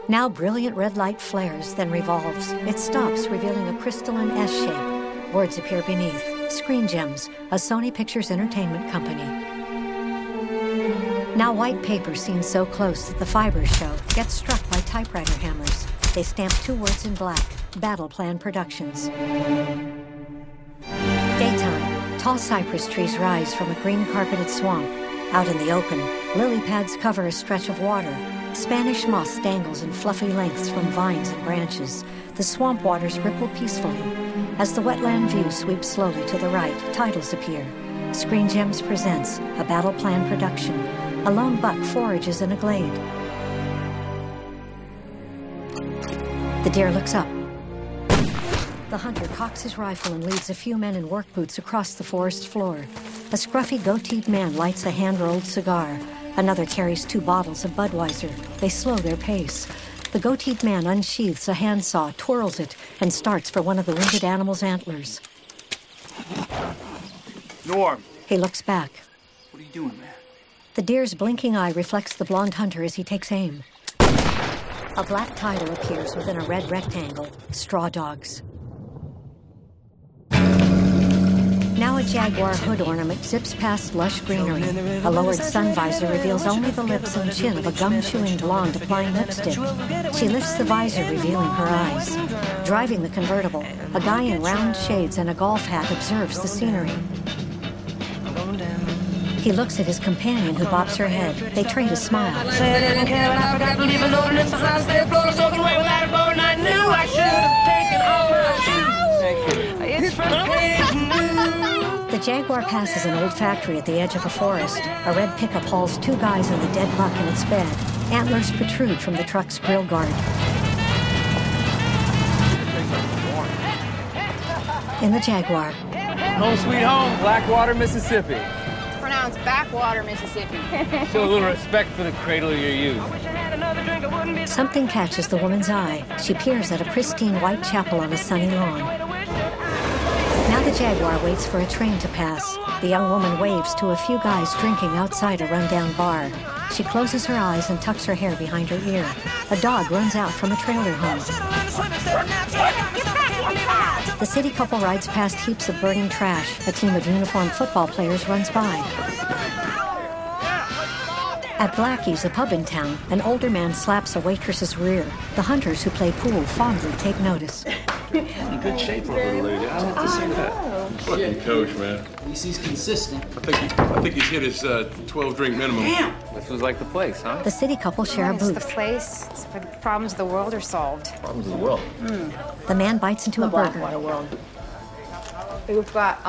Now brilliant red light flares, then revolves. It stops, revealing a crystalline S shape. Words appear beneath. Screen Gems, a Sony Pictures Entertainment company. Now white paper seen so close that the fibers show gets struck by typewriter hammers. They stamp 2 words in black, Battle Plan Productions. Daytime, tall cypress trees rise from a green carpeted swamp. Out in the open, lily pads cover a stretch of water. Spanish moss dangles in fluffy lengths from vines and branches. The swamp waters ripple peacefully. As the wetland view sweeps slowly to the right, titles appear. Screen Gems presents a Battle Plan production. A lone buck forages in a glade. The deer looks up. The hunter cocks his rifle and leads a few men in work boots across the forest floor. A scruffy, goateed man lights a hand-rolled cigar. Another carries 2 bottles of Budweiser. They slow their pace. The goateed man unsheaths a handsaw, twirls it, and starts for one of the wounded animal's antlers. Norm. He looks back. What are you doing, man? The deer's blinking eye reflects the blonde hunter as he takes aim. A black title appears within a red rectangle. Straw Dogs. Now a jaguar hood ornament zips past lush greenery. A lowered sun visor reveals only the lips and chin of a gum-chewing blonde applying lipstick. She lifts the visor, revealing her eyes. Driving the convertible, a guy in round shades and a golf hat observes the scenery. He looks at his companion, who bops her head. They trade a smile. The Jaguar passes an old factory at the edge of a forest. A red pickup hauls 2 guys and a dead buck in its bed. Antlers protrude from the truck's grill guard. In the Jaguar. Home sweet home, Blackwater, Mississippi. It's pronounced Backwater, Mississippi. Show a little respect for the cradle of your youth. Something catches the woman's eye. She peers at a pristine white chapel on a sunny lawn. Now the Jaguar waits for a train to pass. The young woman waves to a few guys drinking outside a rundown bar. She closes her eyes and tucks her hair behind her ear. A dog runs out from a trailer home. The city couple rides past heaps of burning trash. A team of uniformed football players runs by. At Blackie's, a pub in town, an older man slaps a waitress's rear. The hunters who play pool fondly take notice. In good shape for a little lady. I have to say that. Fucking coach, man. At least he's consistent. I think he's hit his 12-drink minimum. Damn! This was like the place, huh? The city couple share a It's the booth. place. It's where the problems of the world are solved. Problems of the world. The man bites into a burger. Blackwater world. We've got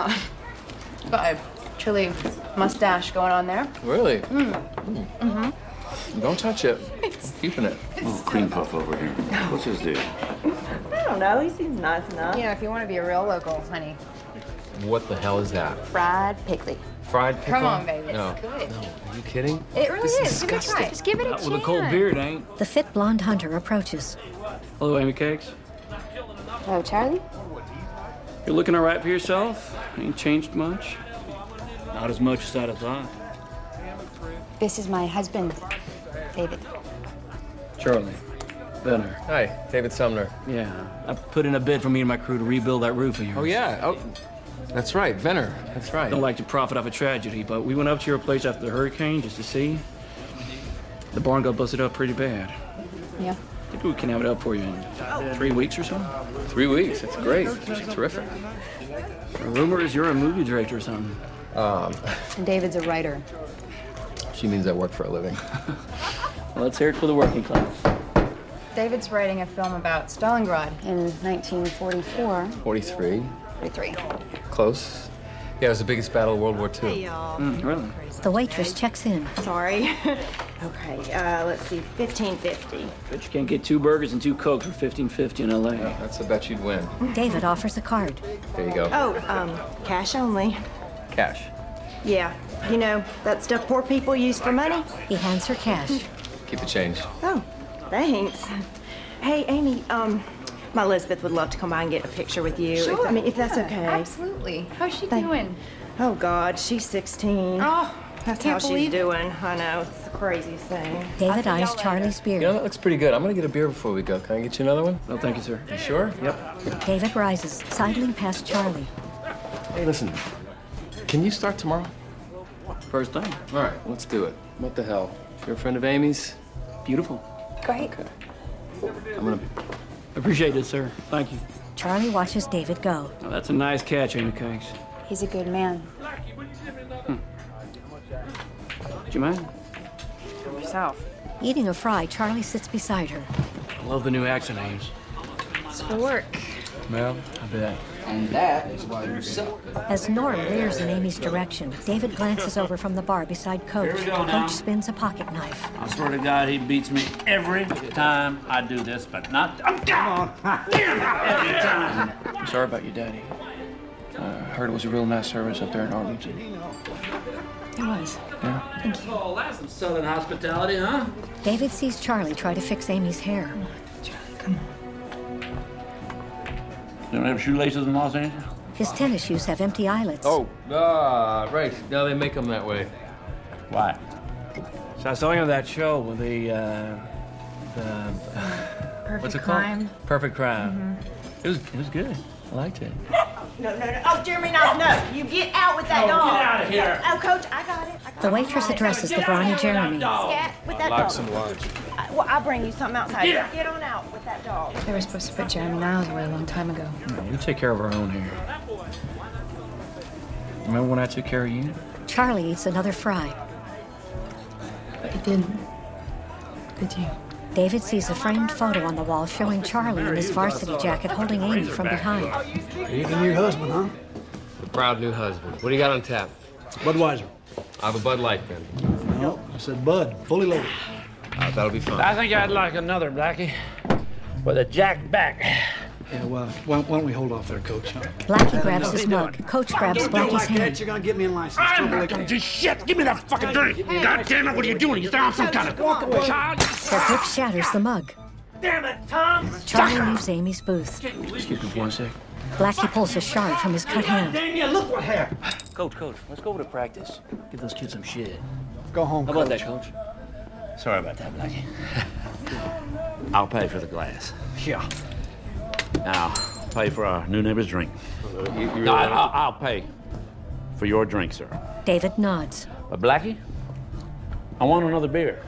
a chili mustache going on there. Really? Mm-hmm. Don't touch it. I'm keeping it. Oh, cream puff over here. What's his deal? I don't know. He seems nice enough. You know, if you want to be a real local, honey. What the hell is that? Fried pickle. Fried pickle? Come on, baby. No. It's good. No. Are you kidding? It really This is. Give it a try. disgusting. Just give it a chance. With a cold beard, ain't? The fit blonde hunter approaches. Hello, Amy Cakes. Oh, Charlie? You're looking all right for yourself? Ain't changed much? Not as much as I'd have thought. This is my husband, David. Charlie. Benner. Hi, David Sumner. Yeah. I put in a bid for me and my crew to rebuild that roof of yours. Oh, yeah. Oh, that's right. Venner. That's right. Don't like to profit off a tragedy, but we went up to your place after the hurricane just to see. The barn got busted up pretty bad. Yeah. I think we can have it up for you in 3 weeks or so. 3 weeks. That's great. That's terrific. The rumor is you're a movie director or something. And David's a writer. She means I work for a living. Well, let's hear it for the working class. David's writing a film about Stalingrad in 1944. 43. 43. Close. Yeah, it was the biggest battle of World War II. Hey, y'all. Really? The waitress checks in. Sorry. Okay, let's see, $15.50. Bet you can't get 2 burgers and 2 Cokes for $15.50 in L.A. That's a bet you'd win. David offers a card. There you go. Oh, cash only. Cash. Yeah, you know, that stuff poor people use for money. He hands her cash. Keep the change. Oh, thanks. Hey, Amy, my Elizabeth would love to come by and get a picture with you. Sure. If that's okay. Absolutely. How's she Thank- doing? Oh, God, she's 16. Oh, That's how she's doing. I know. It's the craziest thing. David eyes Charlie's beer. You know, that looks pretty good. I'm gonna get a beer before we go. Can I get you another one? No, thank you, sir. You sure? Yep. David rises, sidling past Charlie. Hey, listen. Can you start tomorrow? First thing. All right, let's do it. What the hell? You're a friend of Amy's? Beautiful. Great. Okay. I'm gonna... Appreciate it, sir. Thank you. Charlie watches David go. Oh, that's a nice catch, Amy Cakes. He's a good man. Do you mind? Yourself. Eating a fry, Charlie sits beside her. I love the new accent, Ames. It's for work. Well, I bet. And that is why you suck. As Norm leers in Amy's direction, David glances over from the bar beside Coach. Here we go now. Coach spins a pocket knife. I swear to God, he beats me every time I do this, but not. Oh, come on! Every time. I'm sorry about your daddy. I heard it was a real nice service up there in Arlington. It was. Yeah? Thank you. Oh, that's some Southern hospitality, huh? David sees Charlie try to fix Amy's hair. Come on. You don't have shoelaces in Los Angeles? His tennis shoes have empty eyelets. Oh, right. Now they make them that way. Why? So I saw you on that show with the Perfect what's it crime. called? Perfect Crime. It was good. I liked it. No. Oh, Jeremy, no. You get out with that dog. Get out of here. Oh, Coach, I got it. The waitress addresses the brawny Jeremy. Scat with that dog. lunch. Well, I'll bring you something outside. Yeah. Get on out with that dog. They were supposed to put Jeremy Niles away a long time ago. We take care of our own here. Remember when I took care of you? Charlie eats another fry. But you didn't. Did you? David sees a framed photo on the wall showing Charlie in his varsity jacket holding Amy from behind. You're the new husband, huh? The proud new husband. What do you got on tap? Budweiser. I have a Bud Light then. No, I said Bud, fully loaded. That'll be fun. I think I'd like another, Blackie. With a jack back. Yeah, well, why don't we hold off there, Coach? Huh? Blackie grabs his mug. Coach grabs Blackie's hand. You're gonna get me in license. I'm not gonna do shit. Give me that fucking drink. God damn it, what are you doing? You throwing some kind of child? Their grip shatters the mug. Damn it, Tom. Charlie leaves Amy's booth. Excuse me for 1 sec. Blackie pulls a shard from his cut hand. Damn you, look what happened. Coach, let's go over to practice. Give those kids some shit. Go home, How about that, Coach? Sorry about that, Blackie. I'll pay for the glass. Yeah. Now, pay for our new neighbor's drink. No, I'll pay for your drink, sir. David nods. But Blackie, I want another beer.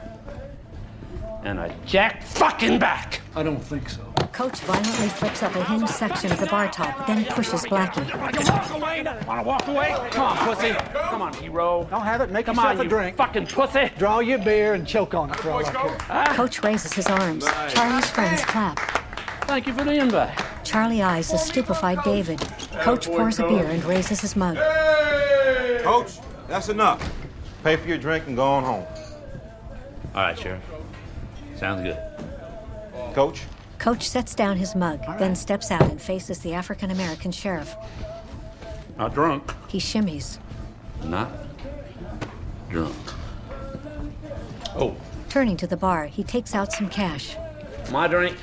And a jack fucking back. I don't think so. Coach violently flips up a hinged section of the bar top, then pushes Blackie. Walk away? Wanna walk away? Come on, pussy. Come on, hero. Don't have it. Make Come yourself on, a you drink. fucking pussy. Draw your beer and choke on it for all I care. Coach raises his arms. Charlie's friends clap. Thank you for the invite. Charlie eyes a stupefied David. Coach pours a beer and raises his mug. Coach, that's enough. Pay for your drink and go on home. All right, Sheriff. Sounds good. Coach? Coach sets down his mug, then steps out and faces the African-American sheriff. Not drunk. He shimmies. Not drunk. Oh, Turning to the bar, he takes out some cash. my drink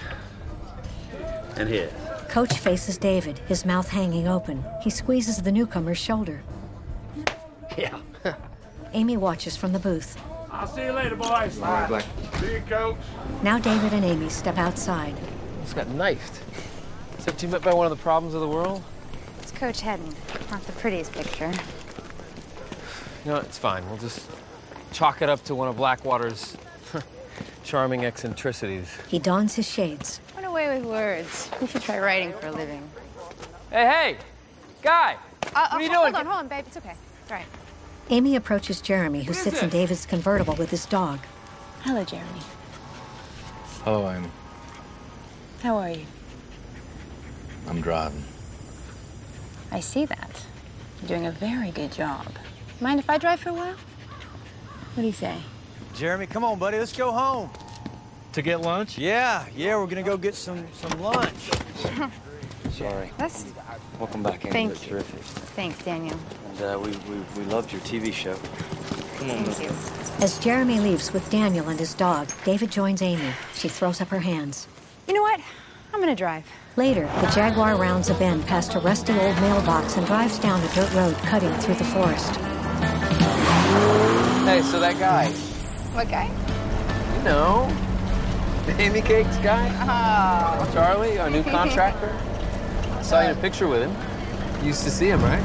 and his. Coach faces David, his mouth hanging open. He squeezes the newcomer's shoulder. Yeah. Amy watches from the booth. I'll see you later, boys. All right, Black. See you, Coach. Now David and Amy step outside. Just got knifed. Except you met by one of the problems of the world. It's Coach Hedden. Not the prettiest picture. No, it's fine. We'll just chalk it up to one of Blackwater's charming eccentricities. He dons his shades. Run away with words. You should try writing for a living. Hey, Guy! What are you doing? Hold on, babe. It's okay. It's all right. Amy approaches Jeremy, who sits in David's convertible with his dog. Hello, Jeremy. Hello, Amy. How are you? I'm driving. I see that. You're doing a very good job. Mind if I drive for a while? What do you say? Jeremy, come on, buddy. Let's go home. To get lunch? Yeah, we're gonna go get some lunch. Sorry. That's... Welcome back, Amy. Thank That's you. terrific. Thanks, Daniel. And we loved your TV show. Come on, Thank you. As Jeremy leaves with Daniel and his dog, David joins Amy. She throws up her hands. You know what? I'm gonna drive. Later, the Jaguar rounds a bend past a rusty old mailbox and drives down a dirt road cutting through the forest. Okay, so that guy. What guy? You know, the Amy Cakes guy. Oh. Charlie, our new contractor. I saw you in a picture with him. You used to see him, right?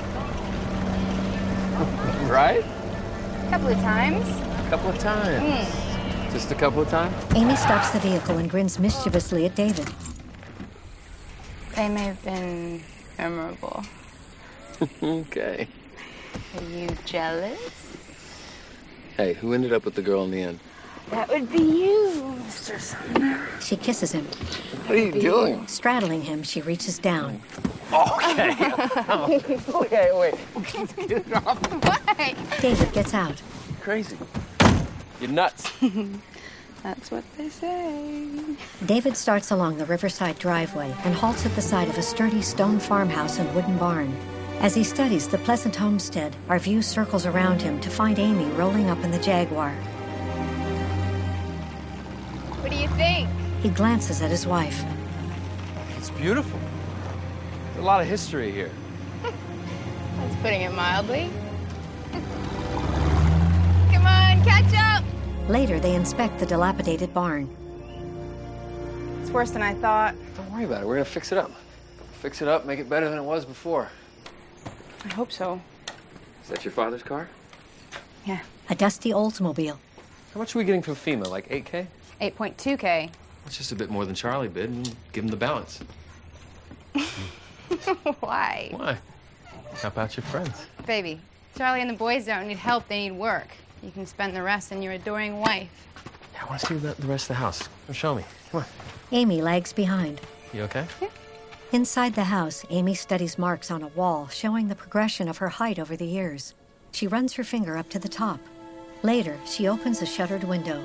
Right? A couple of times. A couple of times. Just a couple of times? Amy stops the vehicle and grins mischievously at David. They may have been memorable. Okay. Are you jealous? Hey, who ended up with the girl in the end? That would be you, Mr. Sumner. She kisses him. What are you doing? Straddling him, she reaches down. Okay. Okay, wait. Get it off. Why? David gets out. Crazy. You're nuts. That's what they say. David starts along the riverside driveway and halts at the side of a sturdy stone farmhouse and wooden barn. As he studies the pleasant homestead, our view circles around him to find Amy rolling up in the Jaguar. What do you think? He glances at his wife. It's beautiful. There's a lot of history here. That's putting it mildly. Come on, catch up! Later, they inspect the dilapidated barn. It's worse than I thought. Don't worry about it. We're gonna fix it up. Fix it up, make it better than it was before. I hope so. Is that your father's car? Yeah. A dusty Oldsmobile. How much are we getting from FEMA? Like 8K? 8.2K. That's just a bit more than Charlie bid, and give him the balance. Why? Why? Help out your friends. Baby, Charlie and the boys don't need help, they need work. You can spend the rest on your adoring wife. Yeah, I want to see the rest of the house. Come show me. Come on. Amy lags behind. You okay? Yeah. Inside the house, Amy studies marks on a wall showing the progression of her height over the years. She runs her finger up to the top. Later, she opens a shuttered window.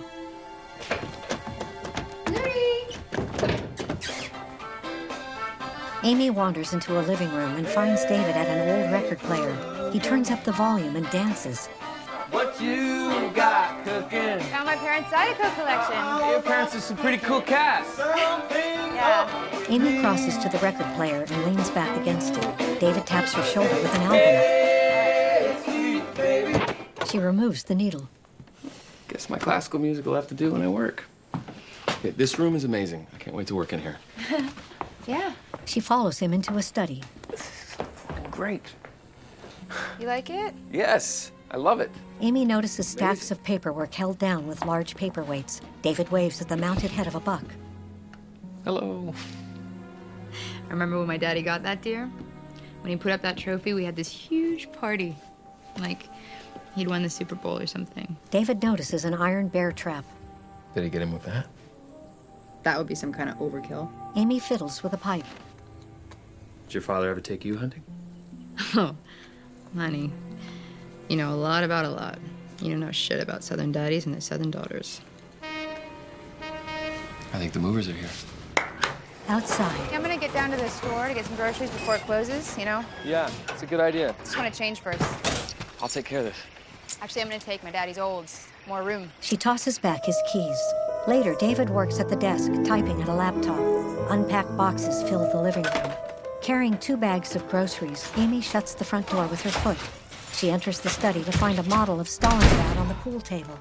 Amy wanders into a living room and finds David at an old record player. He turns up the volume and dances. What you got cooking? Found my parents' Zydeco collection. Your parents are some pretty cool cats. Yeah. Amy crosses to the record player and leans back against it. David taps her shoulder with an album. Hey, sweet baby. She removes the needle. Guess my classical music will have to do when I work. Okay, this room is amazing. I can't wait to work in here. Yeah. She follows him into a study. Great. You like it? Yes, I love it. Amy notices stacks of paperwork held down with large paperweights. David waves at the mounted head of a buck. Hello. I remember when my daddy got that deer. When he put up that trophy, we had this huge party. Like, he'd won the Super Bowl or something. David notices an iron bear trap. Did he get him with that? That would be some kind of overkill. Amy fiddles with a pipe. Did your father ever take you hunting? Oh, honey. You know a lot about a lot. You don't know shit about Southern daddies and their Southern daughters. I think the movers are here. Outside. I'm gonna get down to the store to get some groceries before it closes, you know? Yeah, it's a good idea. Just wanna change first. I'll take care of this. Actually, I'm gonna take my daddy's olds. More room. She tosses back his keys. Later, David works at the desk, typing at a laptop. Unpacked boxes fill the living room. Carrying 2 bags of groceries, Amy shuts the front door with her foot. She enters the study to find a model of Stalingrad on the pool table.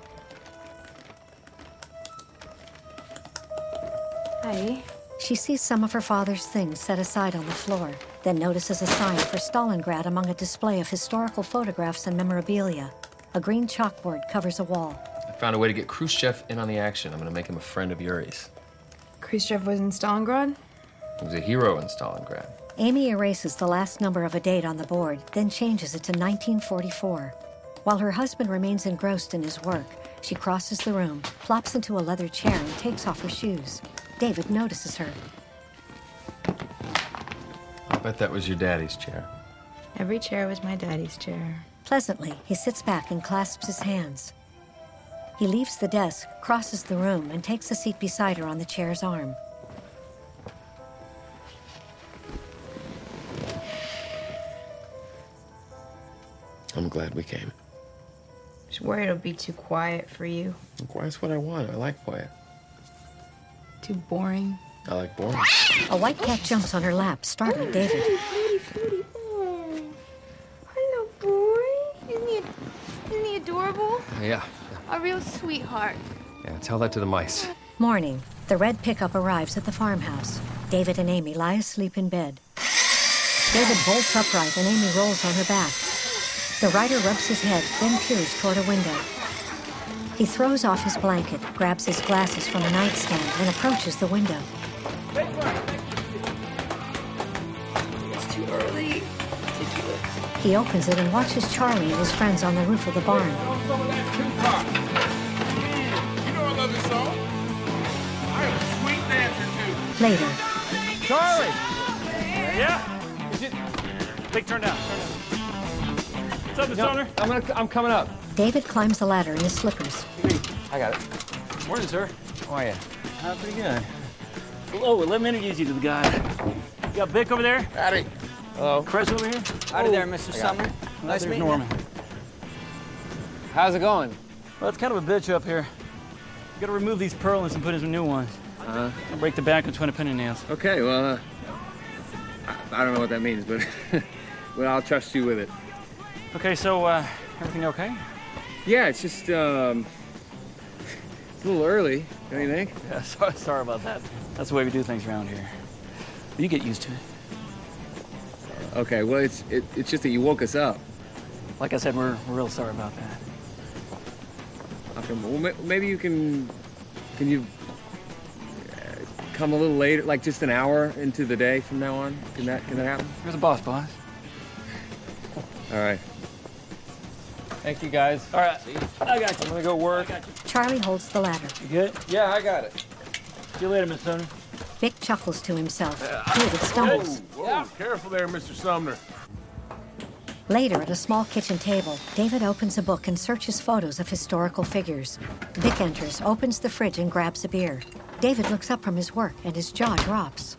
Hi. She sees some of her father's things set aside on the floor, then notices a sign for Stalingrad among a display of historical photographs and memorabilia. A green chalkboard covers a wall. I found a way to get Khrushchev in on the action. I'm gonna make him a friend of Yuri's. Khrushchev was in Stalingrad? He was a hero in Stalingrad. Amy erases the last number of a date on the board, then changes it to 1944. While her husband remains engrossed in his work, she crosses the room, plops into a leather chair, and takes off her shoes. David notices her. I bet that was your daddy's chair. Every chair was my daddy's chair. Pleasantly, he sits back and clasps his hands. He leaves the desk, crosses the room, and takes a seat beside her on the chair's arm. I'm glad we came. Just worried it'll be too quiet for you. Quiet's what I want. I like quiet. Too boring. I like boring. A white cat jumps on her lap, startling David. Oh, hello, boy. Isn't he adorable? Yeah. A real sweetheart. Yeah, tell that to the mice. Morning. The red pickup arrives at the farmhouse. David and Amy lie asleep in bed. David bolts upright and Amy rolls on her back. The rider rubs his head, then peers toward a window. He throws off his blanket, grabs his glasses from a nightstand, and approaches the window. It's too early. He opens it and watches Charlie and his friends on the roof of the barn. You know I love this song. I am a sweet dancer, too. Later. Charlie! Yeah? Big turn down. What's up, Miss Owner? I'm coming up. David climbs the ladder in his slippers. I got it. Morning, sir. How are you? Pretty good. Hello, let me introduce you to the guy. You got Vic over there? Howdy. Hello. Chris over here? Howdy there, Mr. Sumner. Nice meeting you. Norman. How's it going? Well, it's kind of a bitch up here. You gotta remove these purlins and put in some new ones. Uh-huh. And break the back of 20 penny nails. Okay, well, I don't know what that means, but well, I'll trust you with it. Okay, so, everything okay? Yeah, it's just, it's a little early, don't you think? Yeah, sorry about that. That's the way we do things around here. But you get used to it. Okay, well, it's just that you woke us up. Like I said, we're real sorry about that. Okay, well, maybe you can you come a little later, like just an hour into the day from now on? Can that happen? You're the boss. All right. Thank you, guys. All right, I got you. I'm gonna go work. Charlie holds the ladder. You good? Yeah, I got it. See you later, Miss Sumner. Vic chuckles to himself. David stumbles. Whoa, careful there, Mr. Sumner. Later, at a small kitchen table, David opens a book and searches photos of historical figures. Vic enters, opens the fridge, and grabs a beer. David looks up from his work, and his jaw drops.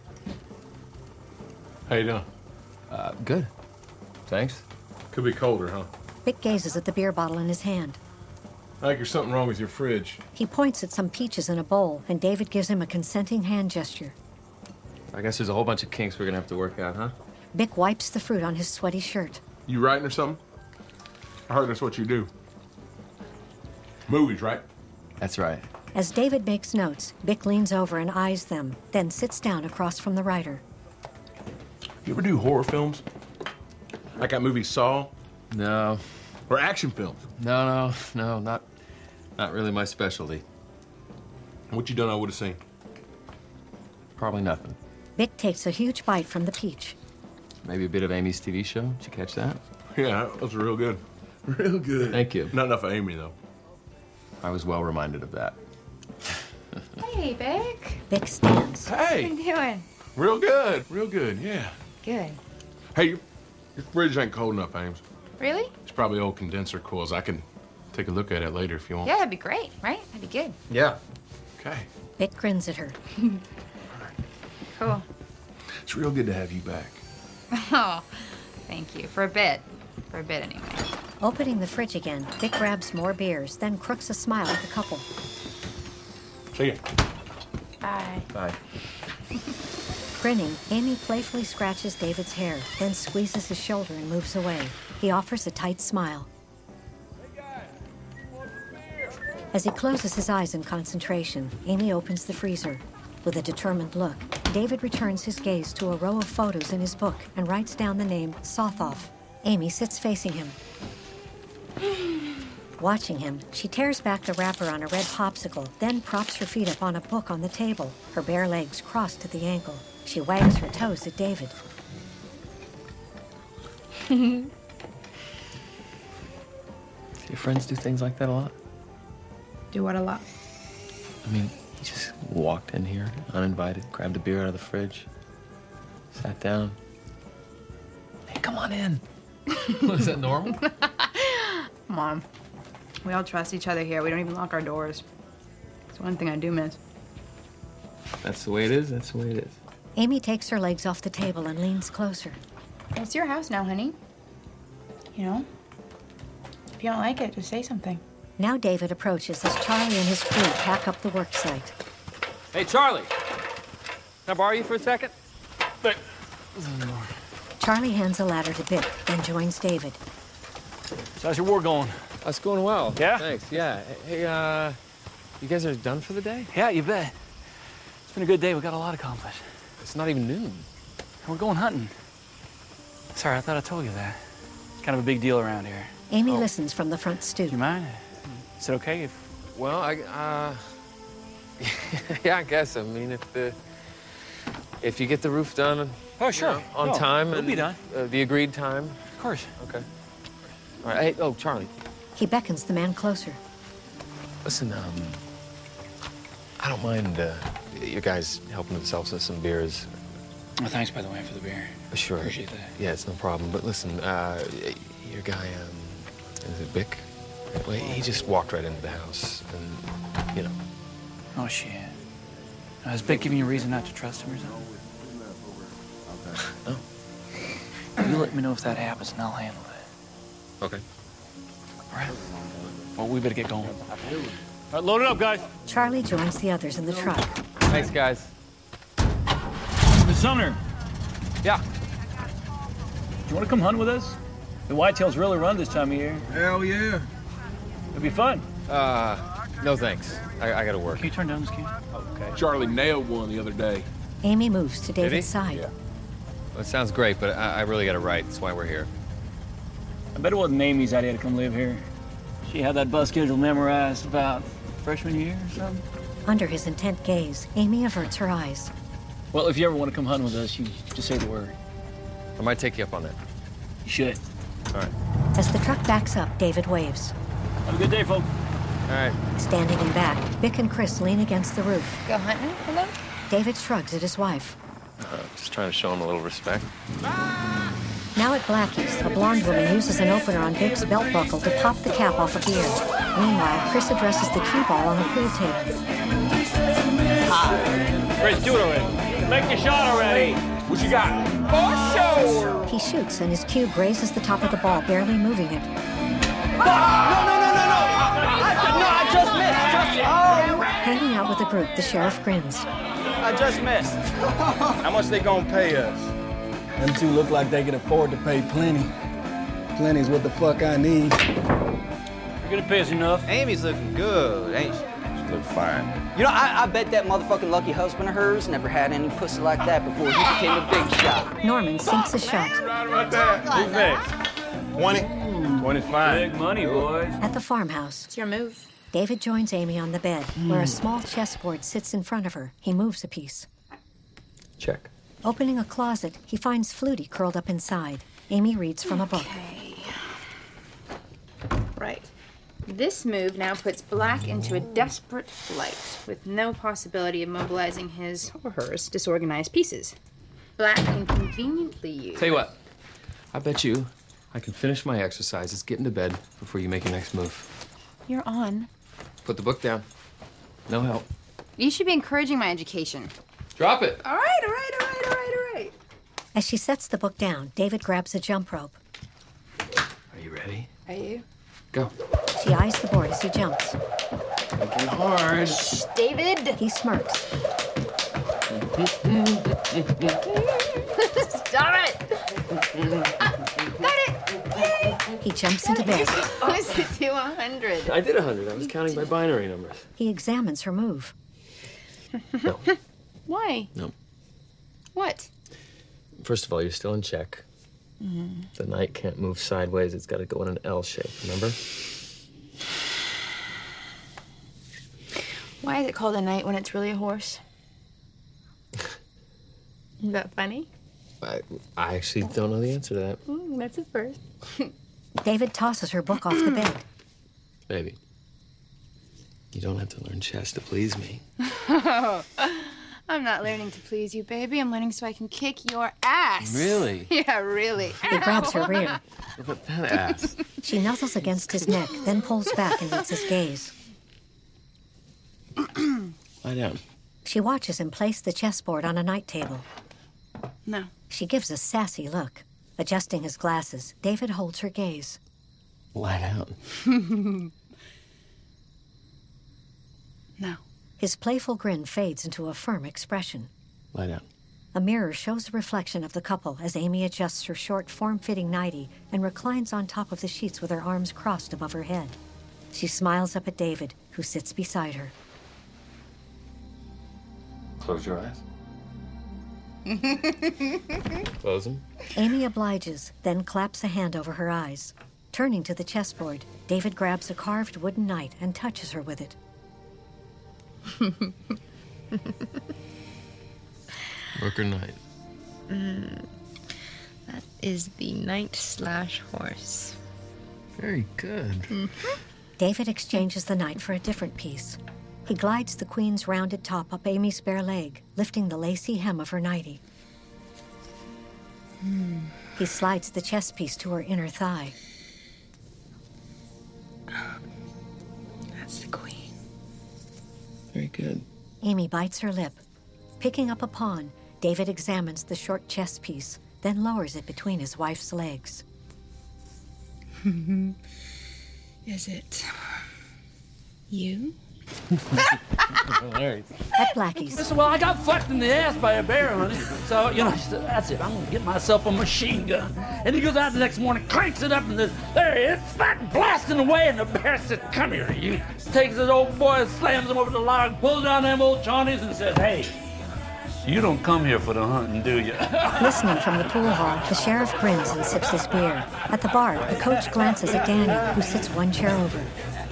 How you doing? Good. Thanks. Could be colder, huh? Vic gazes at the beer bottle in his hand. I think there's something wrong with your fridge. He points at some peaches in a bowl, and David gives him a consenting hand gesture. I guess there's a whole bunch of kinks we're gonna have to work out, huh? Vic wipes the fruit on his sweaty shirt. You writing or something? I heard that's what you do. Movies, right? That's right. As David makes notes, Vic leans over and eyes them, then sits down across from the writer. You ever do horror films? Like that movie Saw? No. Or action films? No, not really my specialty. What you done I would have seen? Probably nothing. Vic takes a huge bite from the peach. Maybe a bit of Amy's TV show. Did you catch that? Yeah, that was real good. Real good. Thank you. Not enough of Amy, though. I was well reminded of that. Hey, Vic. Vic stands. Hey! What are you doing? Real good. Real good, yeah. Good. Hey, your fridge ain't cold enough, Ames. Really? It's probably old condenser coils. I can take a look at it later if you want. Yeah, that'd be great, right? That'd be good. Yeah. Okay. Vic grins at her. Cool. It's real good to have you back. Oh, thank you. For a bit. For a bit, anyway. Opening the fridge again, Vic grabs more beers, then crooks a smile at the couple. See ya. Bye. Bye. Grinning, Amy playfully scratches David's hair, then squeezes his shoulder and moves away. He offers a tight smile. As he closes his eyes in concentration, Amy opens the freezer. With a determined look, David returns his gaze to a row of photos in his book and writes down the name Sothoff. Amy sits facing him. Watching him, she tears back the wrapper on a red popsicle, then props her feet up on a book on the table, her bare legs crossed at the ankle. She wags her toes at David. Your friends do things like that a lot? Do what a lot? I mean, he just walked in here, uninvited, grabbed a beer out of the fridge, sat down. Hey, come on in. Is that normal? Mom, we all trust each other here. We don't even lock our doors. It's one thing I do miss. That's the way it is. That's the way it is. Amy takes her legs off the table and leans closer. It's your house now, honey. You know? If you don't like it, just say something. Now David approaches as Charlie and his crew pack up the work site. Hey, Charlie. Can I borrow you for a second? Hey. Charlie hands a ladder to Vic, then joins David. So how's your war going? It's going well. Yeah? Thanks. Yeah. Hey, you guys are done for the day? Yeah, you bet. It's been a good day. We got a lot accomplished. It's not even noon. We're going hunting. Sorry, I thought I told you that. It's kind of a big deal around here. Amy listens from the front stoop. You mind? Is it okay if... Well, yeah, I guess. I mean, if you get the roof done, oh sure, you know, on time, it'll be done. The agreed time. Of course. Okay. All right. Hey, Charlie. He beckons the man closer. Listen, I don't mind you guys helping themselves with some beers. Well, thanks, by the way, for the beer. Sure. Appreciate that. Yeah, it's no problem. But listen, your guy, is it Bick? Well, he just walked right into the house, and you know. Oh shit. Has Bick giving you a reason not to trust him or something? No. You let me know if that happens, and I'll handle it. Okay. All right. Well, we better get going. All right, load it up, guys. Charlie joins the others in the truck. Thanks, guys. Miss Sumner. Yeah. Do you want to come hunt with us? The whitetails really run this time of year. Hell yeah. It'll be fun. No thanks. I gotta work. Can you turn down this key? Okay. Charlie nailed one the other day. Amy moves to Did he? David's side. Yeah. Well, it sounds great, but I really gotta write. That's why we're here. I bet it wasn't Amy's idea to come live here. She had that bus schedule memorized about freshman year or something. Under his intent gaze, Amy averts her eyes. Well, if you ever want to come hunting with us, you just say the word. I might take you up on that. You should. All right. As the truck backs up, David waves. Have a good day, folks. All right. Standing in back, Bick and Chris lean against the roof. Go hunting? Hello? David shrugs at his wife. Just trying to show him a little respect. Now at Blackie's, a blonde woman uses an opener on Bick's belt buckle to pop the cap off a beer. Meanwhile, Chris addresses the cue ball on the pool table. Chris, do it already. Make your shot already. What you got? For sure. He shoots, and his cue grazes the top of the ball, barely moving it. No, I just missed. Hanging out with the group, the sheriff grins. I just missed. How much they gonna pay us? Them two look like they can afford to pay plenty. Plenty's what the fuck I need. You're gonna pay us enough. Amy's looking good, ain't she? She look fine. You know, I bet that motherfucking lucky husband of hers never had any pussy like that before he became a big shot. Norman sinks a shot. Who's next? 20. 25. Big money, boys. At the farmhouse, It's your move. David joins Amy on the bed, where a small chessboard sits in front of her. He moves a piece. Check. Opening a closet, he finds Flutie curled up inside. Amy reads from a book. Right. This move now puts Black into a desperate flight, with no possibility of mobilizing his or hers disorganized pieces. Black can conveniently use... Tell you what. I bet you I can finish my exercises, get into bed before you make your next move. You're on. Put the book down. No help. You should be encouraging my education. Drop it. All right. As she sets the book down, David grabs a jump rope. Are you ready? Are you? Go. She eyes the board as he jumps. Working hard. Shh, David! He smirks. Stop it! Got it! He jumps into bed. Close it to 100. I did 100. I was counting by binary numbers. He examines her move. No. Why? No. What? First of all, you're still in check. The knight can't move sideways. It's got to go in an L shape, remember? Why is it called a knight when it's really a horse? Is that funny? I actually don't know the answer to that. That's a first. David tosses her book off the bed. Baby, you don't have to learn chess to please me. I'm not learning to please you, baby. I'm learning so I can kick your ass. Really? Yeah, really. He grabs her rear. Look at that ass. She nuzzles against his neck, then pulls back and meets his gaze. Lie down. She watches him place the chessboard on a night table. No. She gives a sassy look. Adjusting his glasses, David holds her gaze. Lie down. No. His playful grin fades into a firm expression. Lie down. A mirror shows a reflection of the couple as Amy adjusts her short, form-fitting nightie and reclines on top of the sheets with her arms crossed above her head. She smiles up at David, who sits beside her. Close your eyes. Close them. Amy obliges, then claps a hand over her eyes. Turning to the chessboard, David grabs a carved wooden knight and touches her with it. Rook or knight? That is the knight/horse. Very good. David exchanges the knight for a different piece. He glides the queen's rounded top up Amy's bare leg, lifting the lacy hem of her nightie. He slides the chess piece to her inner thigh. That's the queen. Very good. Amy bites her lip. Picking up a pawn, David examines the short chess piece, then lowers it between his wife's legs. Is it you? Hilarious. At Blackie's, Listen, well, I got fucked in the ass by a bear, honey. So, you know, that's it. I'm gonna get myself a machine gun. And he goes out the next morning, cranks it up, and there he is, fucking blasting away. And the bear says, "Come here, you." Takes his old boy, slams him over the log, pulls down them old Johnnies, and says, "Hey, you don't come here for the hunting, do you?" listening from the pool hall, the sheriff grins and sips his beer. At the bar, the coach glances at Daniel, who sits one chair over.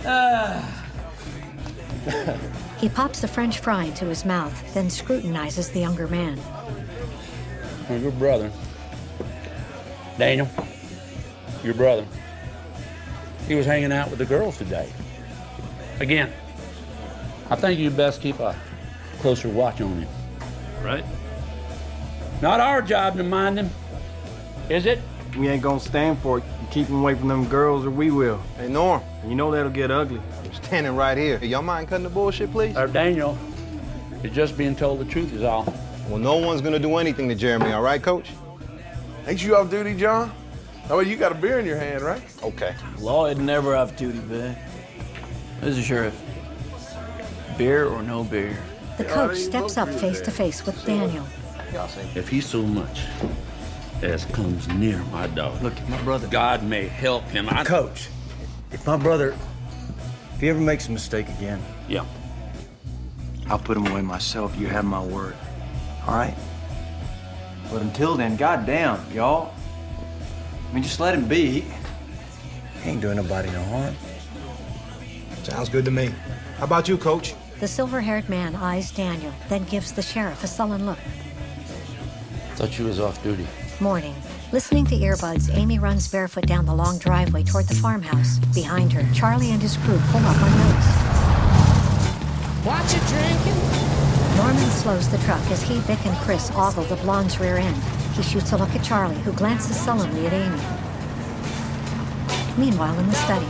He pops a French fry into his mouth, then scrutinizes the younger man. Your brother, Daniel, your brother, he was hanging out with the girls today. Again, I think you'd best keep a closer watch on him, right? Not our job to mind him, is it? We ain't gonna stand for it. You keep him away from them girls or we will. Hey, Norm. You know that'll get ugly. I'm standing right here. Y'all mind cutting the bullshit, please? Daniel, you're just being told the truth is all. Well, no one's gonna do anything to Jeremy, all right, Coach? Ain't you off duty, John? Oh, you got a beer in your hand, right? Okay. Law is never off duty, bud. Mr. Sheriff, beer or no beer? The coach steps up face to face with Daniel. If he so much as comes near my dog, Look, my brother. God may help him. Coach, if my brother, if he ever makes a mistake again, Yeah. I'll put him away myself. You have my word. All right? But until then, goddamn, y'all. I mean, just let him be. He ain't doing nobody no harm. Sounds good to me. How about you, Coach? The silver-haired man eyes Daniel, then gives the sheriff a sullen look. Thought you was off duty. Morning. Listening to earbuds, Amy runs barefoot down the long driveway toward the farmhouse. Behind her, Charlie and his crew pull up unnoticed. Watch it drinking. Norman slows the truck as he, Vic, and Chris ogle the blonde's rear end. He shoots a look at Charlie, who glances sullenly at Amy. Meanwhile, in the study,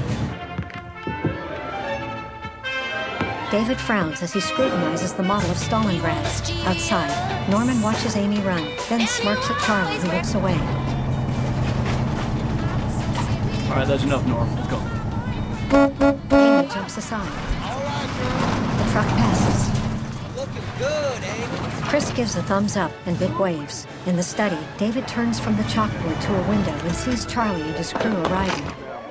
David frowns as he scrutinizes the model of Stalingrad. Outside, Norman watches Amy run, then smirks at Charlie, who looks away. All right, that's enough, Norm. Let's go. Amy jumps aside. The truck passes. Looking good, eh? Chris gives a thumbs up, and Vic waves. In the study, David turns from the chalkboard to a window and sees Charlie and his crew arriving.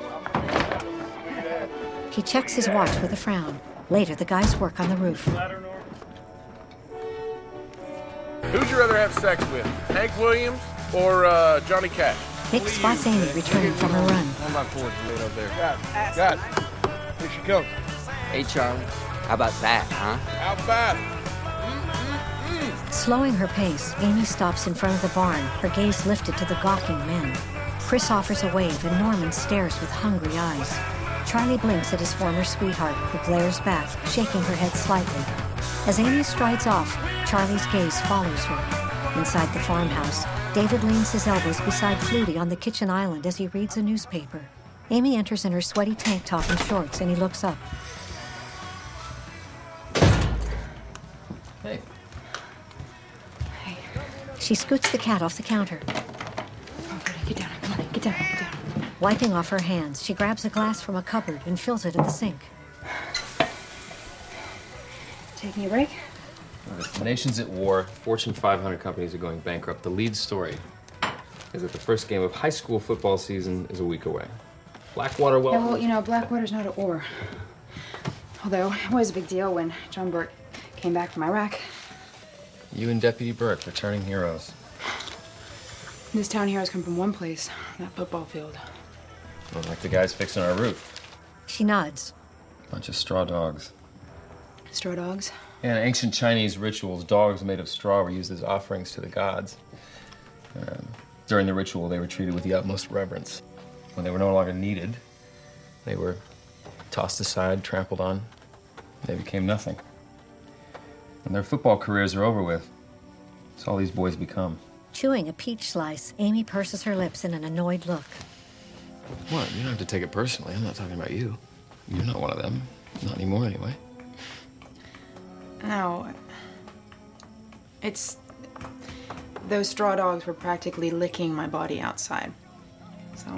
He checks his watch with a frown. Later, the guys work on the roof. Who'd you rather have sex with, Hank Williams or Johnny Cash? Vic spots Amy returning from her run. On my porch, right up there. Got it. Here she comes. Hey, Charlie. How about that, huh? How about it? Slowing her pace, Amy stops in front of the barn, her gaze lifted to the gawking men. Chris offers a wave, and Norman stares with hungry eyes. Charlie blinks at his former sweetheart, who glares back, shaking her head slightly. As Amy strides off, Charlie's gaze follows her. Inside the farmhouse, David leans his elbows beside Flutie on the kitchen island as he reads a newspaper. Amy enters in her sweaty tank top and shorts, and he looks up. Hey. Hey. She scoots the cat off the counter. Oh, get down. Come on, get down. Wiping off her hands, she grabs a glass from a cupboard and fills it at the sink. Taking a break? The nation's at war. Fortune 500 companies are going bankrupt. The lead story is that the first game of high school football season is a week away. Blackwater, well... Yeah, well, you know, Blackwater's not at war. Although, it was a big deal when John Burke came back from Iraq. You and Deputy Burke, returning heroes. This town heroes come from one place, that football field. Well, like the guys fixing our roof. She nods. Bunch of straw dogs. Straw dogs? Yeah, in ancient Chinese rituals, dogs made of straw were used as offerings to the gods. During the ritual, they were treated with the utmost reverence. When they were no longer needed, they were tossed aside, trampled on. They became nothing. When their football careers are over with, that's all these boys become. Chewing a peach slice, Amy purses her lips in an annoyed look. What? You don't have to take it personally. I'm not talking about you. You're not one of them. Not anymore, anyway. No. It's... Those straw dogs were practically licking my body outside. So...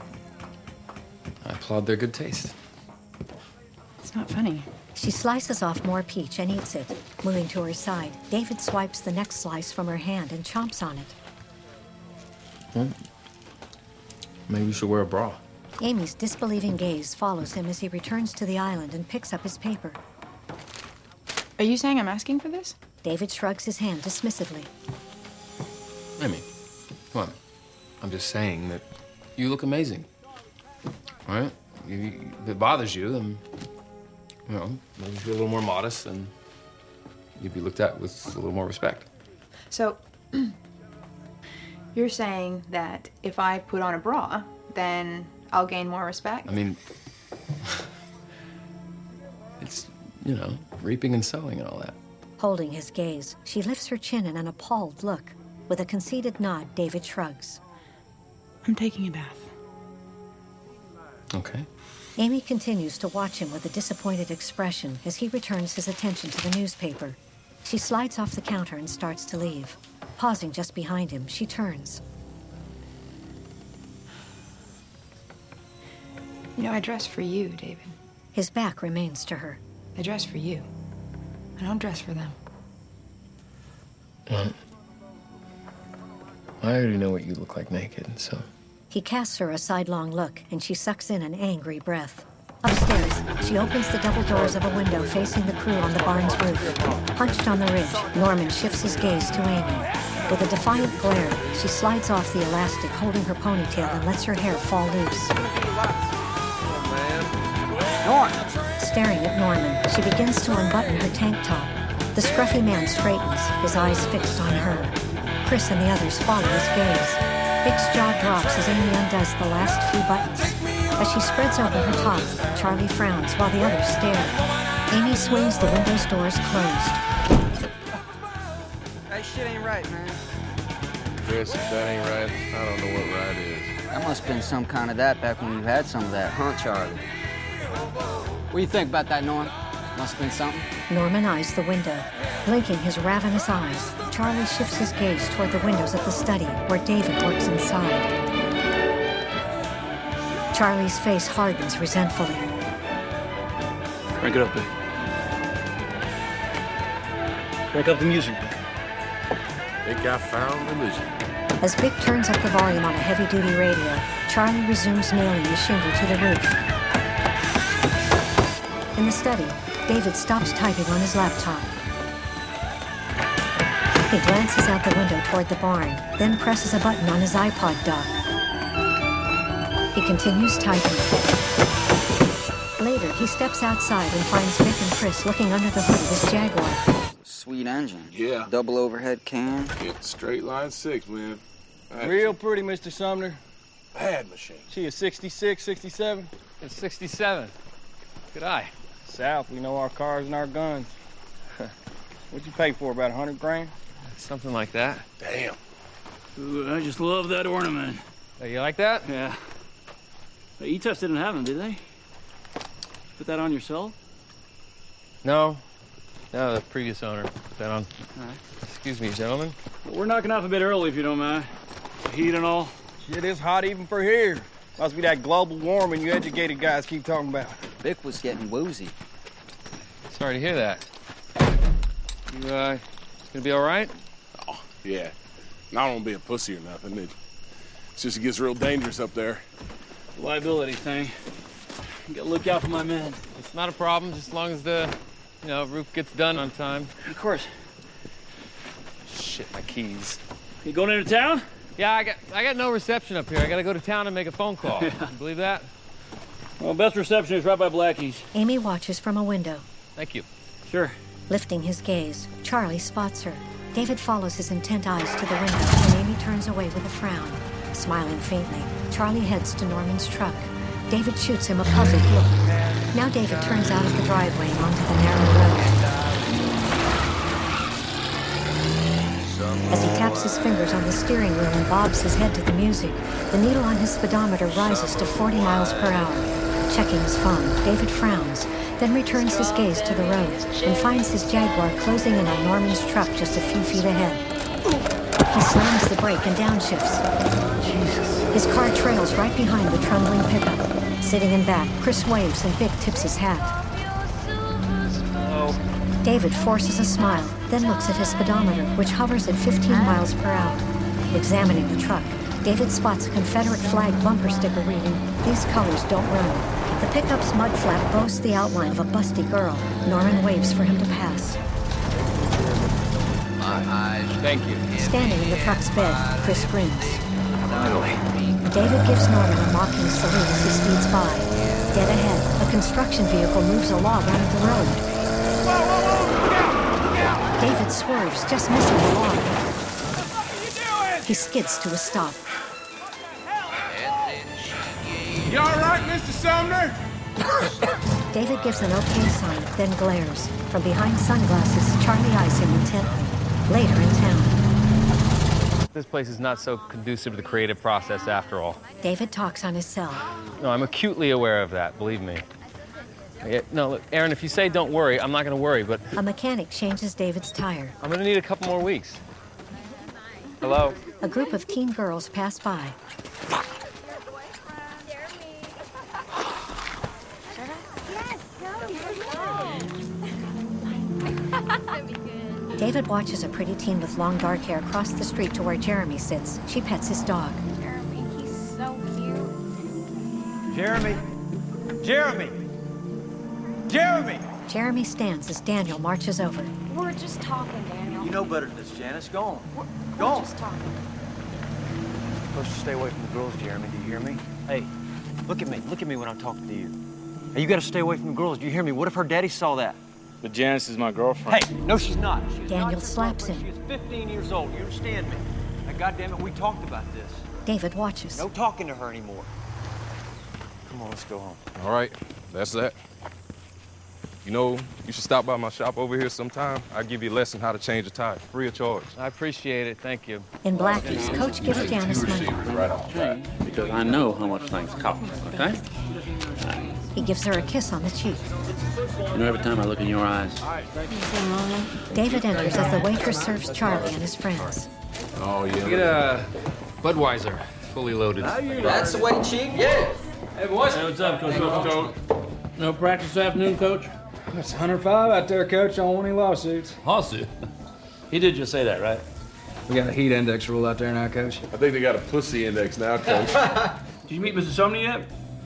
I applaud their good taste. It's not funny. She slices off more peach and eats it. Moving to her side, David swipes the next slice from her hand and chomps on it. Well, maybe you should wear a bra. Amy's disbelieving gaze follows him as he returns to the island and picks up his paper. Are you saying I'm asking for this? David shrugs his hand dismissively. Amy, come on. I'm just saying that you look amazing. All right? If it bothers you, then, you know, maybe be a little more modest and you'd be looked at with a little more respect. So, you're saying that if I put on a bra, then I'll gain more respect? I mean, it's, you know, reaping and sowing and all that. Holding his gaze, she lifts her chin in an appalled look. With a conceited nod, David shrugs. I'm taking a bath. Okay. Amy continues to watch him with a disappointed expression as he returns his attention to the newspaper. She slides off the counter and starts to leave. Pausing just behind him, she turns. You know, I dress for you, David. His back remains to her. I dress for you. I don't dress for them. Well, I already know what you look like naked, so... He casts her a sidelong look, and she sucks in an angry breath. Upstairs, she opens the double doors of a window facing the crew on the barn's roof. Hunched on the ridge, Norman shifts his gaze to Amy. With a defiant glare, she slides off the elastic holding her ponytail and lets her hair fall loose. Norman! Staring at Norman, she begins to unbutton her tank top. The scruffy man straightens, his eyes fixed on her. Chris and the others follow his gaze. Vic's jaw drops as Amy undoes the last few buttons. As she spreads open her top, Charlie frowns while the others stare. Amy swings the window's doors closed. That shit ain't right, man. Chris, if that ain't right, I don't know what right is. That must have been some kind of that back when you had some of that, huh, Charlie? What do you think about that, Norm? Must have been something. Norman eyes the window. Blinking his ravenous eyes, Charlie shifts his gaze toward the windows of the study where David works inside. Charlie's face hardens resentfully. Crank it up, babe. Crank up the music. Think I found religion. As Vic turns up the volume on a heavy-duty radio, Charlie resumes nailing the shingle to the roof. In the study, David stops typing on his laptop. He glances out the window toward the barn, then presses a button on his iPod dock. He continues typing. Later, he steps outside and finds Vic and Chris looking under the hood of his Jaguar. Sweet engine. Yeah. Double overhead can. It's straight line 6, man. Real pretty, Mr. Sumner. Bad machine. She a 66, 67? It's 67. Good eye. South, we know our cars and our guns. What'd you pay for, about 100 grand? Something like that. Damn. Ooh, I just love that ornament. Hey, you like that? Yeah. E-Test didn't have them, did they? Put that on yourself? No. No, the previous owner put that on. All right. Excuse me, gentlemen. Well, we're knocking off a bit early, if you don't mind. Heat and all. Shit is hot even for here. Must be that global warming you educated guys keep talking about. Vic was getting woozy. Sorry to hear that. You, gonna be all right? Oh, yeah. And I don't want to be a pussy or nothing. It's just it gets real dangerous up there. Liability thing. You gotta look out for my men. It's not a problem, just as long as the, roof gets done on time. Of course. Shit, my keys. You going into town? Yeah, I got no reception up here. I gotta go to town and make a phone call. You believe that? Well, best reception is right by Blackie's. Amy watches from a window. Thank you. Sure. Lifting his gaze, Charlie spots her. David follows his intent eyes to the window, and Amy turns away with a frown. Smiling faintly, Charlie heads to Norman's truck. David shoots him a puzzled look. Now David turns out of the driveway and onto the narrow road. As he taps his fingers on the steering wheel and bobs his head to the music, the needle on his speedometer rises to 40 miles per hour. Checking his phone, David frowns, then returns his gaze to the road and finds his Jaguar closing in on Norman's truck just a few feet ahead. He slams the brake and downshifts. His car trails right behind the trundling pickup. Sitting in back, Chris waves and Vic tips his hat. Oh. David forces a smile, then looks at his speedometer, which hovers at 15 miles per hour. Examining the truck, David spots a Confederate flag bumper sticker reading, "These colors don't run." The pickup's mud flap boasts the outline of a busty girl. Norman waves for him to pass. Thank you. Standing in the truck's bed, Chris grins. Finally. David gives Norman a mocking salute as he speeds by. Dead ahead, a construction vehicle moves a log out of the road. David swerves, just missing the log. He skids to a stop. You all right, Mr. Sumner? David gives an okay sign, then glares. From behind sunglasses, Charlie eyes him intently. Later in town. This place is not so conducive to the creative process after all. David talks on his cell. No, I'm acutely aware of that, believe me. No, look, Aaron, if you say don't worry, I'm not going to worry, but... A mechanic changes David's tire. I'm going to need a couple more weeks. Hello? A group of teen girls pass by. David watches a pretty teen with long dark hair cross the street to where Jeremy sits. She pets his dog. Jeremy, he's so cute. Jeremy! Jeremy! Jeremy! Jeremy stands as Daniel marches over. We're just talking, Daniel. You know better than this, Janice. Go on. We're just talking. You're supposed to stay away from the girls, Jeremy. Do you hear me? Hey, look at me. Look at me when I'm talking to you. Hey, you gotta stay away from the girls. Do you hear me? What if her daddy saw that? But Janice is my girlfriend. Hey, no, she's not. Daniel slaps him. She is 15 years old. You understand me? Now, goddammit, we talked about this. David watches. No talking to her anymore. Come on, let's go home. All right, that's that. You know, you should stop by my shop over here sometime. I'll give you a lesson how to change a tire, free of charge. I appreciate it, thank you. In Blackie's, Coach gives Janice money. Right off. Because I know how much things cost, okay? He gives her a kiss on the cheek. You know, every time I look in your eyes. David enters as the waitress serves Charlie and his friends. Oh, yeah. Get a Budweiser, fully loaded. That's the way, Chief. Yeah. Hey, boys. Hey, what's up, Coach? No practice this afternoon, Coach? It's 105 out there, Coach. I don't want any lawsuits. Lawsuit? He did just say that, right? We got a heat index rule out there now, Coach. I think they got a pussy index now, Coach. Did you meet Mr. Sumner yet?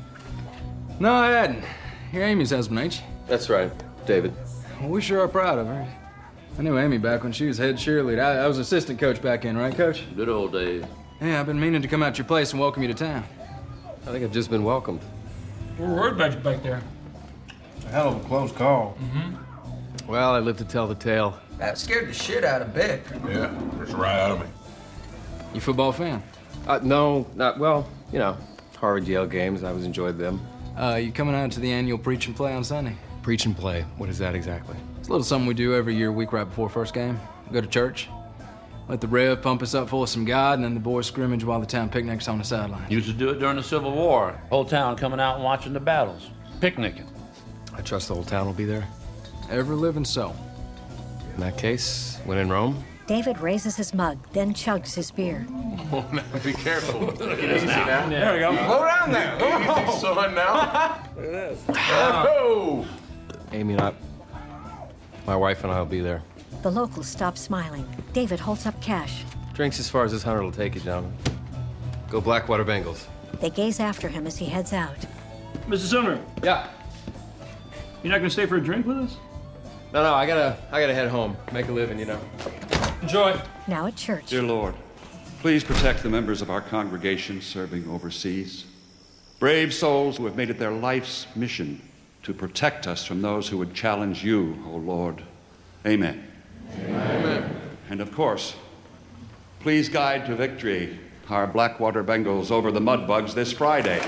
No, I hadn't. You're Amy's husband, ain't you? That's right, David. Well, we sure are proud of her. I knew Amy back when she was head cheerleader. I was assistant coach back in, right, Coach? Good old days. Yeah, I've been meaning to come out to your place and welcome you to town. I think I've just been welcomed. We're worried about you back there. A hell of a close call. Well, I live to tell the tale. That scared the shit out of Vic. Yeah, it's right out of me. You a football fan? No, not, well, you know, Harvard Yale games, I always enjoyed them. You coming out to the annual preach and play on Sunday? Preach and play, what is that exactly? It's a little something we do every year, week right before first game. We go to church, let the Rev pump us up full of some God, and then the boys scrimmage while the town picnics on the sideline. Used to do it during the Civil War. Whole town coming out and watching the battles. Picnicking. I trust the whole town will be there. Every living soul. In that case, when in Rome? David raises his mug, then chugs his beer. Oh, now be careful. Easy now. There we go. Slow down there. Come on, son, now. Look at this. Oh. Amy and I, my wife and I will be there. The locals stop smiling. David holds up cash. Drinks as far as this 100 will take you, gentlemen. Go Blackwater Bengals. They gaze after him as he heads out. Mr. Sumner. Yeah. You're not gonna stay for a drink with us? No, I gotta head home. Make a living, you know. Enjoy. Now at church. Dear Lord, please protect the members of our congregation serving overseas. Brave souls who have made it their life's mission to protect us from those who would challenge you, O Lord. Amen. Amen. And of course, please guide to victory our Blackwater Bengals over the Mudbugs this Friday.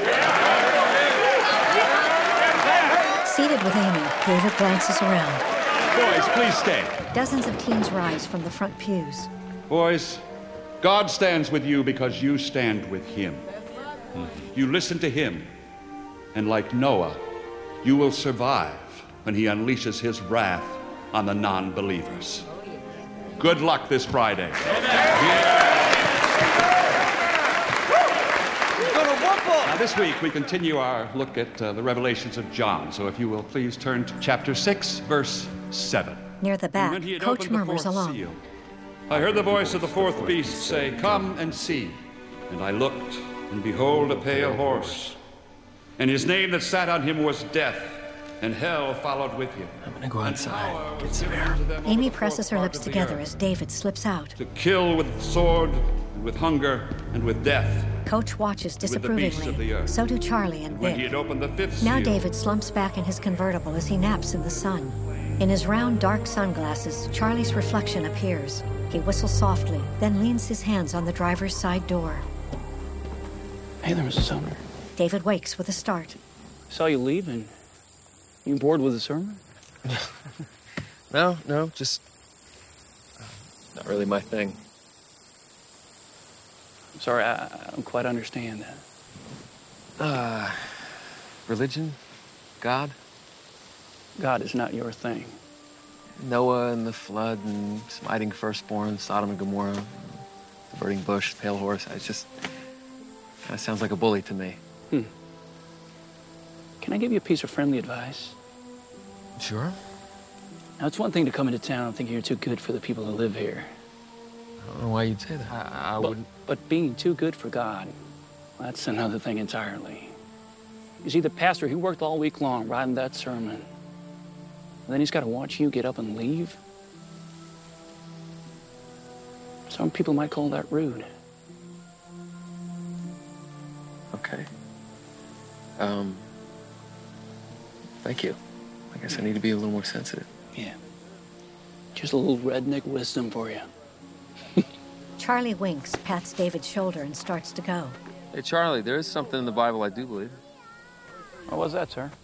Seated with Amy, David glances around. Boys, please stay. Dozens of teens rise from the front pews. Boys, God stands with you because you stand with him. You listen to him, and like Noah, you will survive when he unleashes his wrath on the non-believers. Good luck this Friday. Now, this week, we continue our look at the revelations of John. So if you will please turn to chapter 6, verse 7. Near the back, When he had Coach opened the murmurs fourth along. seal, I heard the voice of the fourth beast say, "Come and see." And I looked, and behold, a pale horse. And his name that sat on him was Death, and hell followed with him. I'm gonna go outside, get some air. Amy presses her lips together as David slips out. To kill with sword, and with hunger, and with death. Coach watches With the beasts of the disapprovingly. earth. So do Charlie and When he Vic. had opened the fifth Now seal, David slumps back in his convertible as he naps in the sun. In his round, dark sunglasses, Charlie's reflection appears. He whistles softly, then leans his hands on the driver's side door. Hey there, Mrs. Sumner. David wakes with a start. Saw you leave, and you bored with the sermon? No, just not really my thing. I'm sorry, I don't quite understand that. Religion? God? God is not your thing. Noah and the flood and smiting firstborn, Sodom and Gomorrah, the burning bush, the pale horse. It just kind of sounds like a bully to me. Can I give you a piece of friendly advice? Sure. Now, it's one thing to come into town thinking you're too good for the people who live here. I don't know why you'd say that. I wouldn't. But being too good for God, that's another thing entirely. You see, the pastor, he worked all week long writing that sermon. And then he's got to watch you get up and leave. Some people might call that rude. Okay. Thank you. I guess I need to be a little more sensitive. Yeah. Just a little redneck wisdom for you. Charlie winks, pats David's shoulder, and starts to go. Hey, Charlie, there is something in the Bible I do believe. What was that, sir?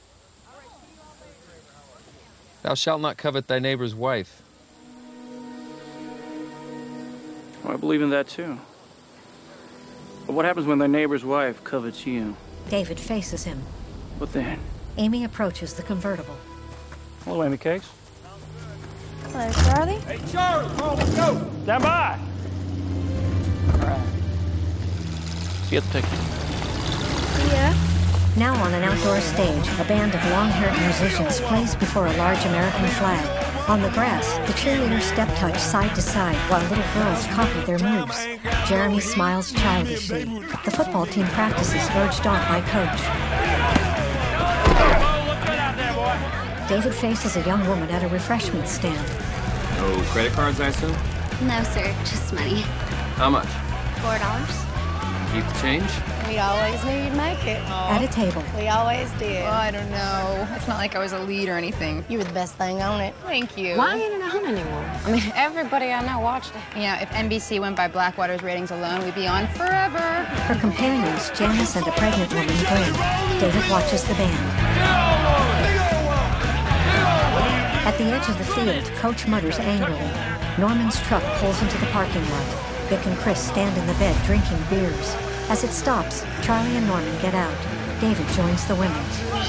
Thou shalt not covet thy neighbor's wife. Well, I believe in that, too. But what happens when thy neighbor's wife covets you? David faces him. What then? Amy approaches the convertible. Hello, Amy Cakes. Hello, Charlie. Hey, Charlie, come on, let's go. Stand by. All right. See you at the picnic. Yeah. Now on an outdoor stage, a band of long-haired musicians plays before a large American flag. On the grass, the cheerleaders step touch side to side while little girls copy their moves. Jeremy smiles childishly. The football team practices, urged on by Coach. David faces a young woman at a refreshment stand. No credit cards, I assume? No, sir, just money. How much? $4. Keep the change? We always knew you'd make it. At a table. We always did. Oh, I don't know. It's not like I was a lead or anything. You were the best thing on it. Thank you. Why ain't it on anymore? I mean, everybody I know watched it. Yeah, if NBC went by Blackwater's ratings alone, we'd be on forever. Her companions, Janice and a pregnant woman, grin. David watches the band. At the edge of the field, Coach mutters angrily. Norman's truck pulls into the parking lot. Vic and Chris stand in the bed drinking beers. As it stops, Charlie and Norman get out. David joins the women.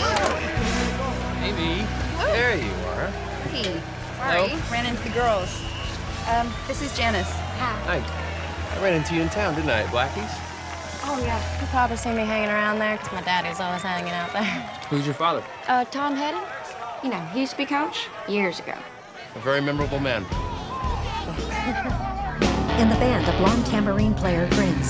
Amy, there you are. Hey, sorry, ran into the girls. This is Janice. Hi. I ran into you in town, didn't I, at Blackie's? Oh, yeah. You probably see me hanging around there because my daddy's always hanging out there. Who's your father? Tom Hedden. You know, he used to be coach years ago. A very memorable man. In the band, a blonde tambourine player grins.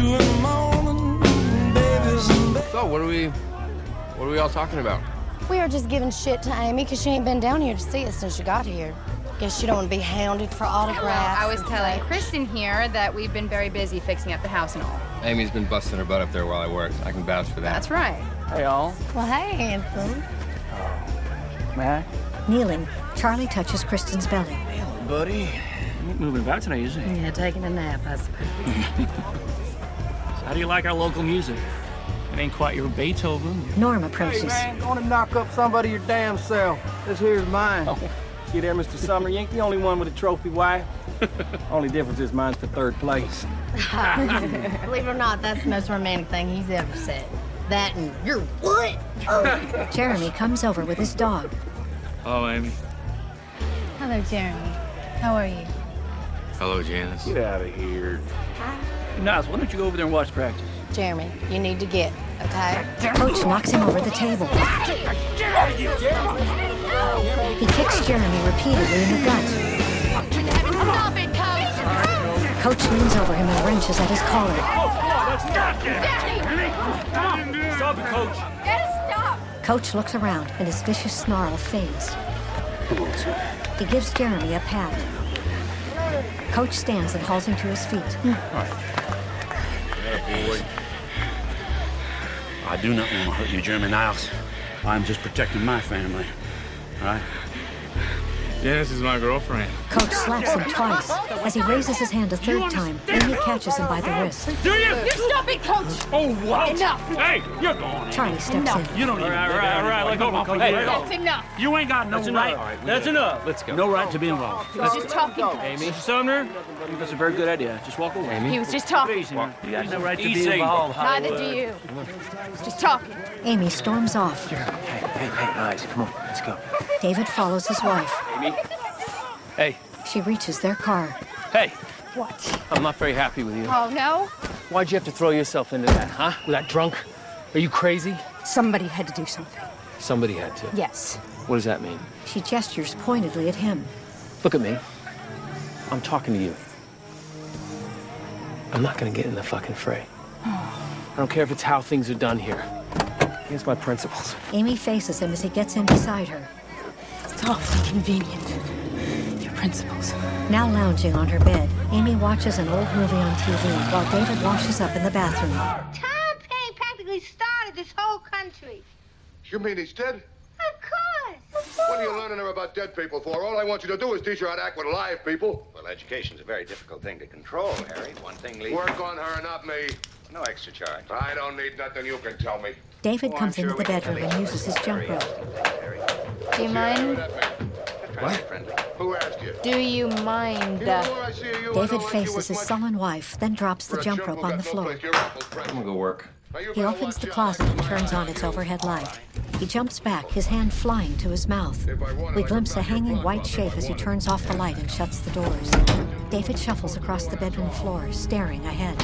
So, what are we all talking about? We are just giving shit to Amy because she ain't been down here to see us since she got here. Guess you don't want to be hounded for autographs. Well, I was and telling such. Kristen here that we've been very busy fixing up the house and all. Amy's been busting her butt up there while I work. I can vouch for that. That's right. Hey, all. Well, hey, handsome. May I? Kneeling, Charlie touches Kristen's belly. Buddy. You ain't moving about today, is he? Yeah, taking a nap, I suppose. So how do you like our local music? It ain't quite your Beethoven. Norm approaches. Hey, man, go on and knock up somebody your damn self. This here's mine. Oh. See there, Mr. Sumner? You ain't the only one with a trophy wife. Only difference is mine's for third place. Believe it or not, that's the most romantic thing he's ever said. That and you're what? Jeremy comes over with his dog. Oh, Amy. Hello, Jeremy. How are you? Hello, Janice. Get out of here. Nice. Why don't you go over there and watch practice? Jeremy, you need to get, okay? Coach knocks him over the table. He kicks Jeremy repeatedly in the gut. Stop it, Coach! Coach leans over him and wrenches at his collar. Stop it, Coach. Stop! Coach looks around and his vicious snarl fades. He gives Jeremy a pat. Coach stands and hauls him to his feet. Boy. I do not want to hurt you, Jeremy Niles. I'm just protecting my family. All right? Janice is my girlfriend. Coach slaps him twice. As he raises his hand a third time, Amy catches him by the wrist. Do you? You stop it, Coach! Oh, wow. Enough! Hey, you're going. Charlie steps in. You don't even All right. Let go, Coach. Hey, That's enough! you ain't got no right. That's enough. Let's go. No right to be involved. He was just talking. Amy. Mr. Sumner, I think that's a very good idea. Just walk over. He was just talking. You got no right to Easy. be involved. Neither do you. He was just talking. Amy storms off. Hey, guys, come on, let's go. David follows his wife. Amy. Hey. She reaches their car. Hey. What? I'm not very happy with you. Oh, no? Why'd you have to throw yourself into that, huh? With that drunk? Are you crazy? Somebody had to do something. Somebody had to. Yes. What does that mean? She gestures pointedly at him. Look at me. I'm talking to you. I'm not gonna get in the fucking fray. I don't care if it's how things are done here. Against my principles. Amy faces him as he gets in beside her. It's awfully convenient. Your principles. Now lounging on her bed, Amy watches an old movie on TV while David washes up in the bathroom. Tom Paine practically started this whole country. You mean he's dead? Of course. What are you learning her about dead people for? All I want you to do is teach her how to act with live people. Well, education's a very difficult thing to control, Harry. One thing leads... Work on her, not me. No extra charge. I don't need nothing you can tell me. David comes into the bedroom and uses his jump rope. Do you mind? What? Who asked you? Do you mind? David faces his sullen wife, then drops the jump rope on the floor. I'm gonna go work. He opens the closet and turns on its overhead light. He jumps back, his hand flying to his mouth. We glimpse a hanging white shape as he turns off the light and shuts the doors. David shuffles across the bedroom floor, staring ahead.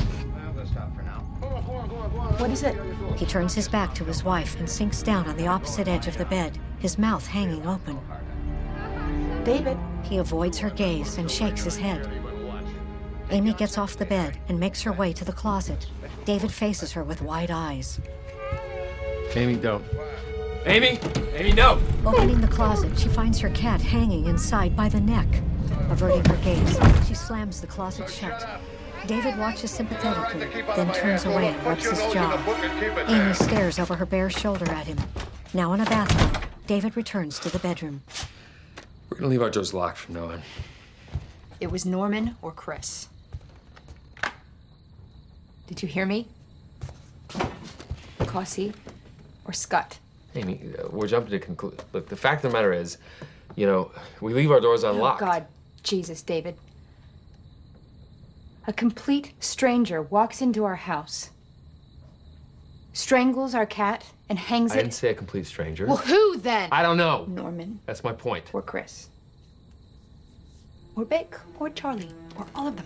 What is it? He turns his back to his wife and sinks down on the opposite edge of the bed, his mouth hanging open. David. He avoids her gaze and shakes his head. Amy gets off the bed and makes her way to the closet. David faces her with wide eyes. Amy, don't. Amy! Amy, no! Opening the closet, she finds her cat hanging inside by the neck. Averting her gaze, she slams the closet shut. David watches sympathetically, then turns away and rubs his jaw. Amy stares over her bare shoulder at him. Now in a bathrobe, David returns to the bedroom. We're gonna leave our doors locked from now on. It was Norman or Chris. Did you hear me? Cossey or Scott? Amy, we're jumping to conclude. Look, the fact of the matter is, you know, we leave our doors unlocked. Oh, God. Jesus, David. A complete stranger walks into our house, strangles our cat, and hangs I didn't say a complete stranger. Well, who then? I don't know. Norman. That's my point. Or Chris. Or Beck. Or Charlie. Or all of them.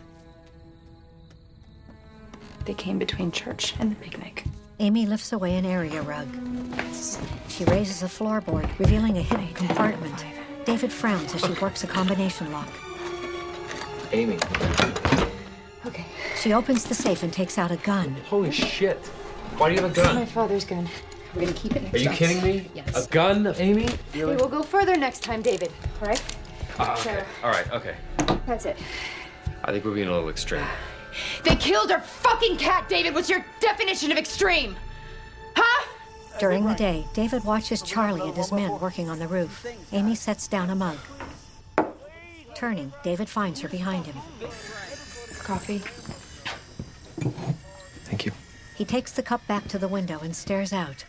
They came between church and the picnic. Amy lifts away an area rug. She raises a floorboard, revealing a hidden compartment. David frowns as she works a combination lock. Amy. Okay. She opens the safe and takes out a gun. Holy shit. Why do you have a gun? My father's gun. We're gonna keep it next Are you to us. kidding me? Yes. A gun, Amy? Okay, we'll go further next time, David. All right? Okay. All right, okay. That's it. I think we're being a little extreme. They killed our fucking cat, David. What's your definition of extreme? Huh? During the day, David watches Charlie and his men working on the roof. Amy sets down a mug. Turning, David finds her behind him. Coffee. Thank you. He takes the cup back to the window and stares out.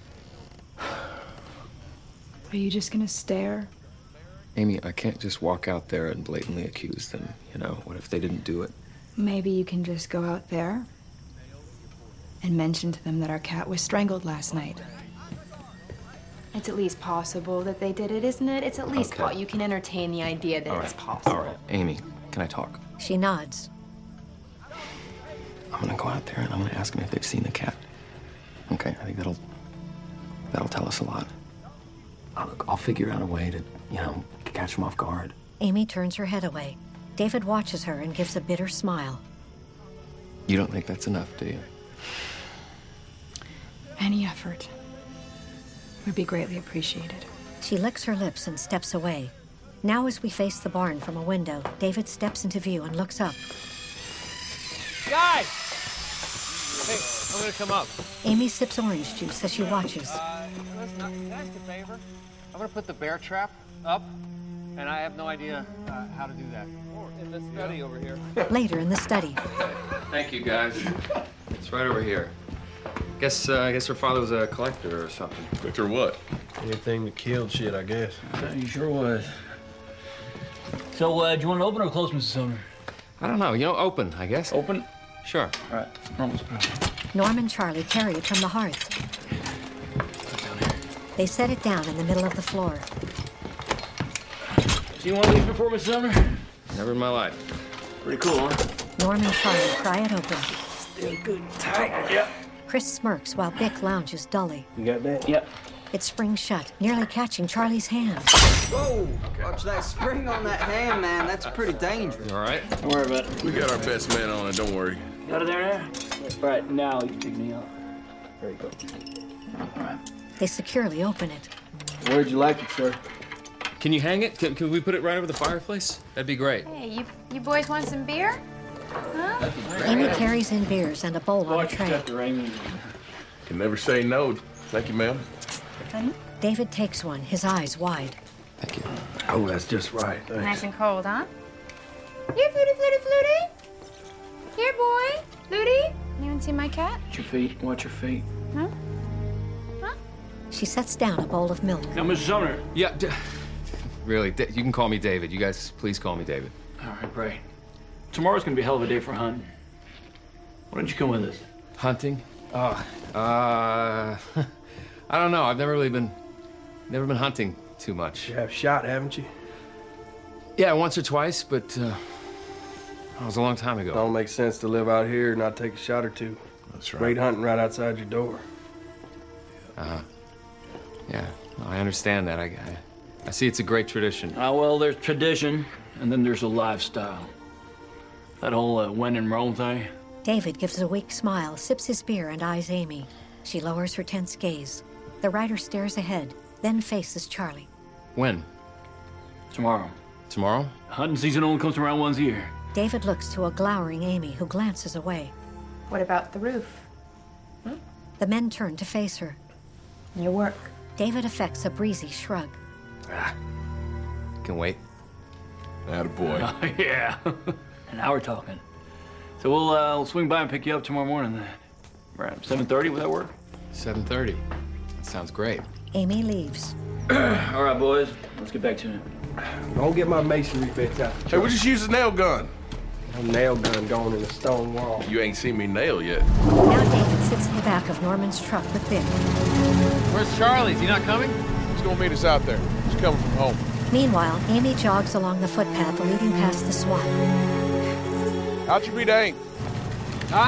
Are you just gonna stare? Amy, I can't just walk out there and blatantly accuse them, you know? What if they didn't do it? Maybe you can just go out there and mention to them that our cat was strangled last night. It's at least possible that they did it, isn't it? It's at least Okay. you can entertain the idea that All it's right. possible. All right. Amy, can I talk? She nods. I'm gonna go out there and I'm gonna ask them if they've seen the cat. Okay, I think that'll tell us a lot. I'll figure out a way to, you know, catch them off guard. Amy turns her head away. David watches her and gives a bitter smile. You don't think that's enough, do you? Any effort would be greatly appreciated. She licks her lips and steps away. Now as we face the barn from a window, David steps into view and looks up. Guys! Hey, I'm gonna come up. Amy sips orange juice as she watches. Listen, can I ask a favor? I'm gonna put the bear trap up, and I have no idea how to do that. In the study over here. Later in the study. Thank you, guys. It's right over here. I guess her father was a collector or something. Collector what? Anything that killed shit, I guess. He sure was. So, do you want to open or close, Mrs. Sumner? I don't know. You know, open, I guess. Open? Sure. All right. Norm and Charlie carry it from the hearth. They set it down in the middle of the floor. Seen one of these before, Mrs. Sumner? Never in my life. Pretty cool, huh? Norm and Charlie pry it open. Still good and tight. Yep. Chris smirks while Bick lounges dully. You got that? Yep. It springs shut, nearly catching Charlie's hand. Whoa! Watch that spring on that hand, man. That's pretty dangerous. All right. Don't worry about it. We got our best man on it, don't worry. Got it there now? All right, now you can pick me up. There you go. All right. They securely open it. Where'd you like it, sir? Can you hang it? Can we put it right over the fireplace? That'd be great. Hey, you boys want some beer? Huh? Amy carries in beers and a bowl on a tray. Can never say no. Thank you, ma'am. David takes one, his eyes wide. Thank you. Oh, that's just right. Nice Thanks. and cold, huh? Here, Flutie. Here, boy. Flutie. You want to see my cat? Watch your feet. Watch your feet. Huh? She sets down a bowl of milk. Now, Mrs. Sumner. Yeah, really, you can call me David. You guys, please call me David. All right, great. Tomorrow's gonna be a hell of a day for hunting. Why don't you come with us? Hunting? I don't know. I've never been hunting too much. You have shot, haven't you? Yeah, once or twice, but that was a long time ago. Don't make sense to live out here and not take a shot or two. That's right. Great hunting right outside your door. Yeah, no, I understand that. I see it's a great tradition. Well, there's tradition, and then there's a lifestyle. That whole when in Rome thing. David gives a weak smile, sips his beer, and eyes Amy. She lowers her tense gaze. The rider stares ahead, then faces Charlie. When? Tomorrow. Tomorrow? Hunting season only comes around once a year. David looks to a glowering Amy, who glances away. What about the roof? The men turn to face her. Your work. David affects a breezy shrug. Can wait. Attaboy. Yeah. And now we're talking. So we'll swing by and pick you up tomorrow morning then. Around 7:30, would that work? 7:30. That sounds great. Amy leaves. All right, boys. Let's get back to it. Don't get my masonry bits out. Hey, we just used a nail gun. A nail gun going in a stone wall. You ain't seen me nail yet. Now David sits in the back of Norman's truck with Bick. Where's Charlie? Is he not coming? He's gonna meet us out there. He's coming from home. Meanwhile, Amy jogs along the footpath leading past the swamp. How'd you meet Hank? Huh?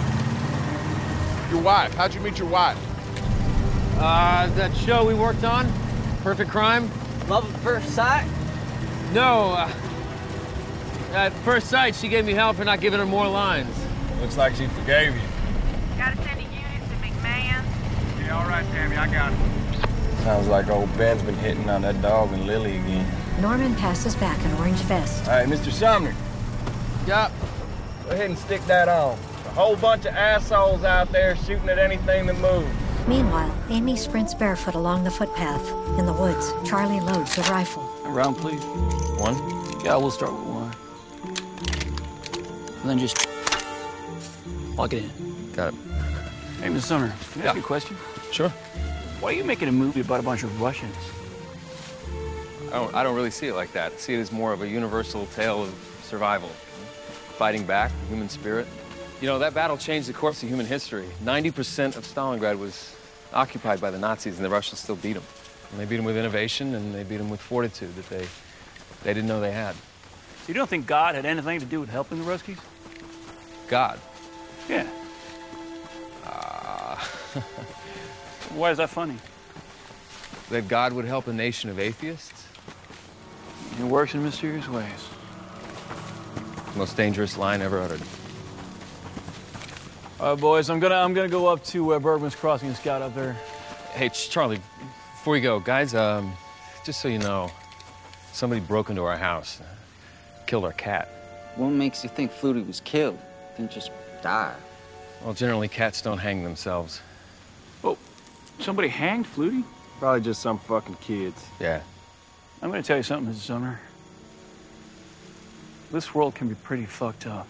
Your wife. How'd you meet your wife? That show we worked on, Perfect Crime. Love at first sight? No, at first sight, she gave me hell for not giving her more lines. Looks like she forgave you. Gotta send a unit to McMahon. Yeah, all right, Tammy, I got it. Sounds like old Ben's been hitting on that dog and Lily again. Norman passes back an orange vest. All right, Mr. Sumner. Yup. Go ahead and stick that on. A whole bunch of assholes out there shooting at anything that moves. Meanwhile, Amy sprints barefoot along the footpath. In the woods, Charlie loads a rifle. A round, please. One? Yeah, we'll start with one. And then just lock it in. Got it. Hey, Mr. Sumner, can I ask you a question? Sure. Why are you making a movie about a bunch of Russians? I don't really see it like that. I see it as more of a universal tale of survival. Fighting back, human spirit. You know, that battle changed the course of human history. 90% of Stalingrad was occupied by the Nazis, and the Russians still beat them. And they beat them with innovation, and they beat them with fortitude that they didn't know they had. So you don't think God had anything to do with helping the Ruskies? God? Yeah. Why is that funny? That God would help a nation of atheists? It works in mysterious ways. Most dangerous line ever uttered. All right, boys, I'm gonna go up to Bergman's Crossing and scout up there. Hey, Charlie, before you go, guys, just so you know, somebody broke into our house, killed our cat. What makes you think Flutie was killed? Didn't just die? Well, generally, cats don't hang themselves. Oh, somebody hanged Flutie? Probably just some fucking kids. Yeah. I'm gonna tell you something, Mrs. Sumner. This world can be pretty fucked up.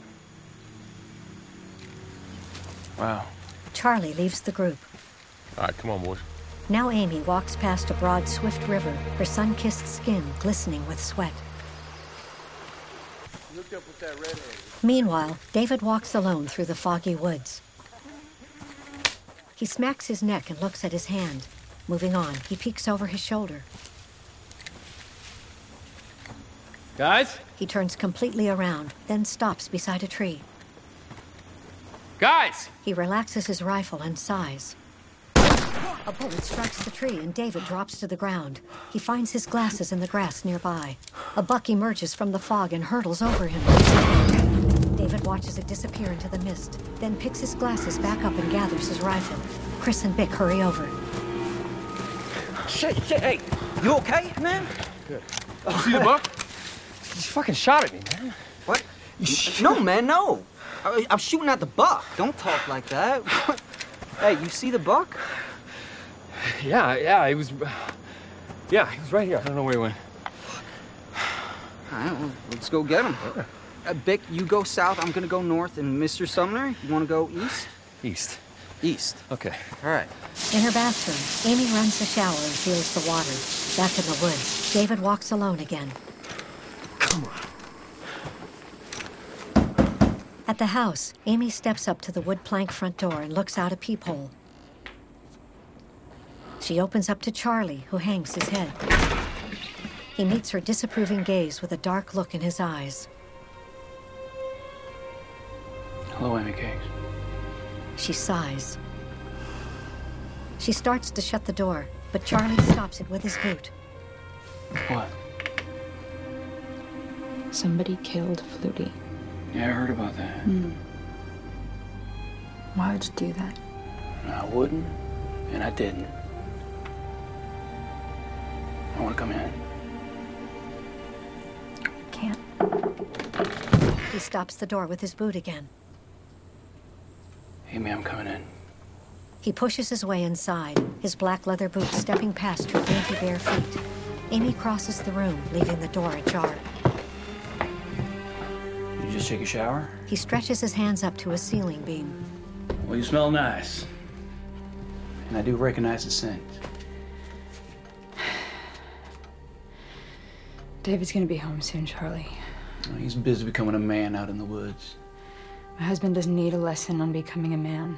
Wow. Charlie leaves the group. All right, come on, boys. Now Amy walks past a broad, swift river, her sun-kissed skin glistening with sweat. Look up with that redhead. Meanwhile, David walks alone through the foggy woods. He smacks his neck and looks at his hand. Moving on, he peeks over his shoulder. Guys? He turns completely around, then stops beside a tree. Guys! He relaxes his rifle and sighs. A bullet strikes the tree and David drops to the ground. He finds his glasses in the grass nearby. A buck emerges from the fog and hurtles over him. David watches it disappear into the mist, then picks his glasses back up and gathers his rifle. Chris and Bick hurry over. Shit, hey, you okay, man? Good. You see the buck? He fucking shot at me, man. What? No, man, no. I'm shooting at the buck. Don't talk like that. Hey, you see the buck? Yeah, he was right here. I don't know where he went. All right, well, let's go get him. Bick, you go south, I'm gonna go north, and Mr. Sumner, you wanna go east? East. East. Okay. All right. In her bathroom, Amy runs the shower and feels the water. Back in the woods, David walks alone again. Come on. At the house, Amy steps up to the wood plank front door and looks out a peephole. She opens up to Charlie, who hangs his head. He meets her disapproving gaze with a dark look in his eyes. Hello, Amy Cakes. She sighs. She starts to shut the door, but Charlie stops it with his boot. What? Somebody killed Flutie. Yeah, I heard about that. Why would you do that? I wouldn't, and I didn't. I want to come in. Can't. He stops the door with his boot again. Amy, I'm coming in. He pushes his way inside, his black leather boots stepping past her dainty bare feet. Amy crosses the room, leaving the door ajar. You just take a shower? He stretches his hands up to a ceiling beam. Well, you smell nice. And I do recognize the scent. David's gonna be home soon, Charlie. Oh, he's busy becoming a man out in the woods. My husband doesn't need a lesson on becoming a man.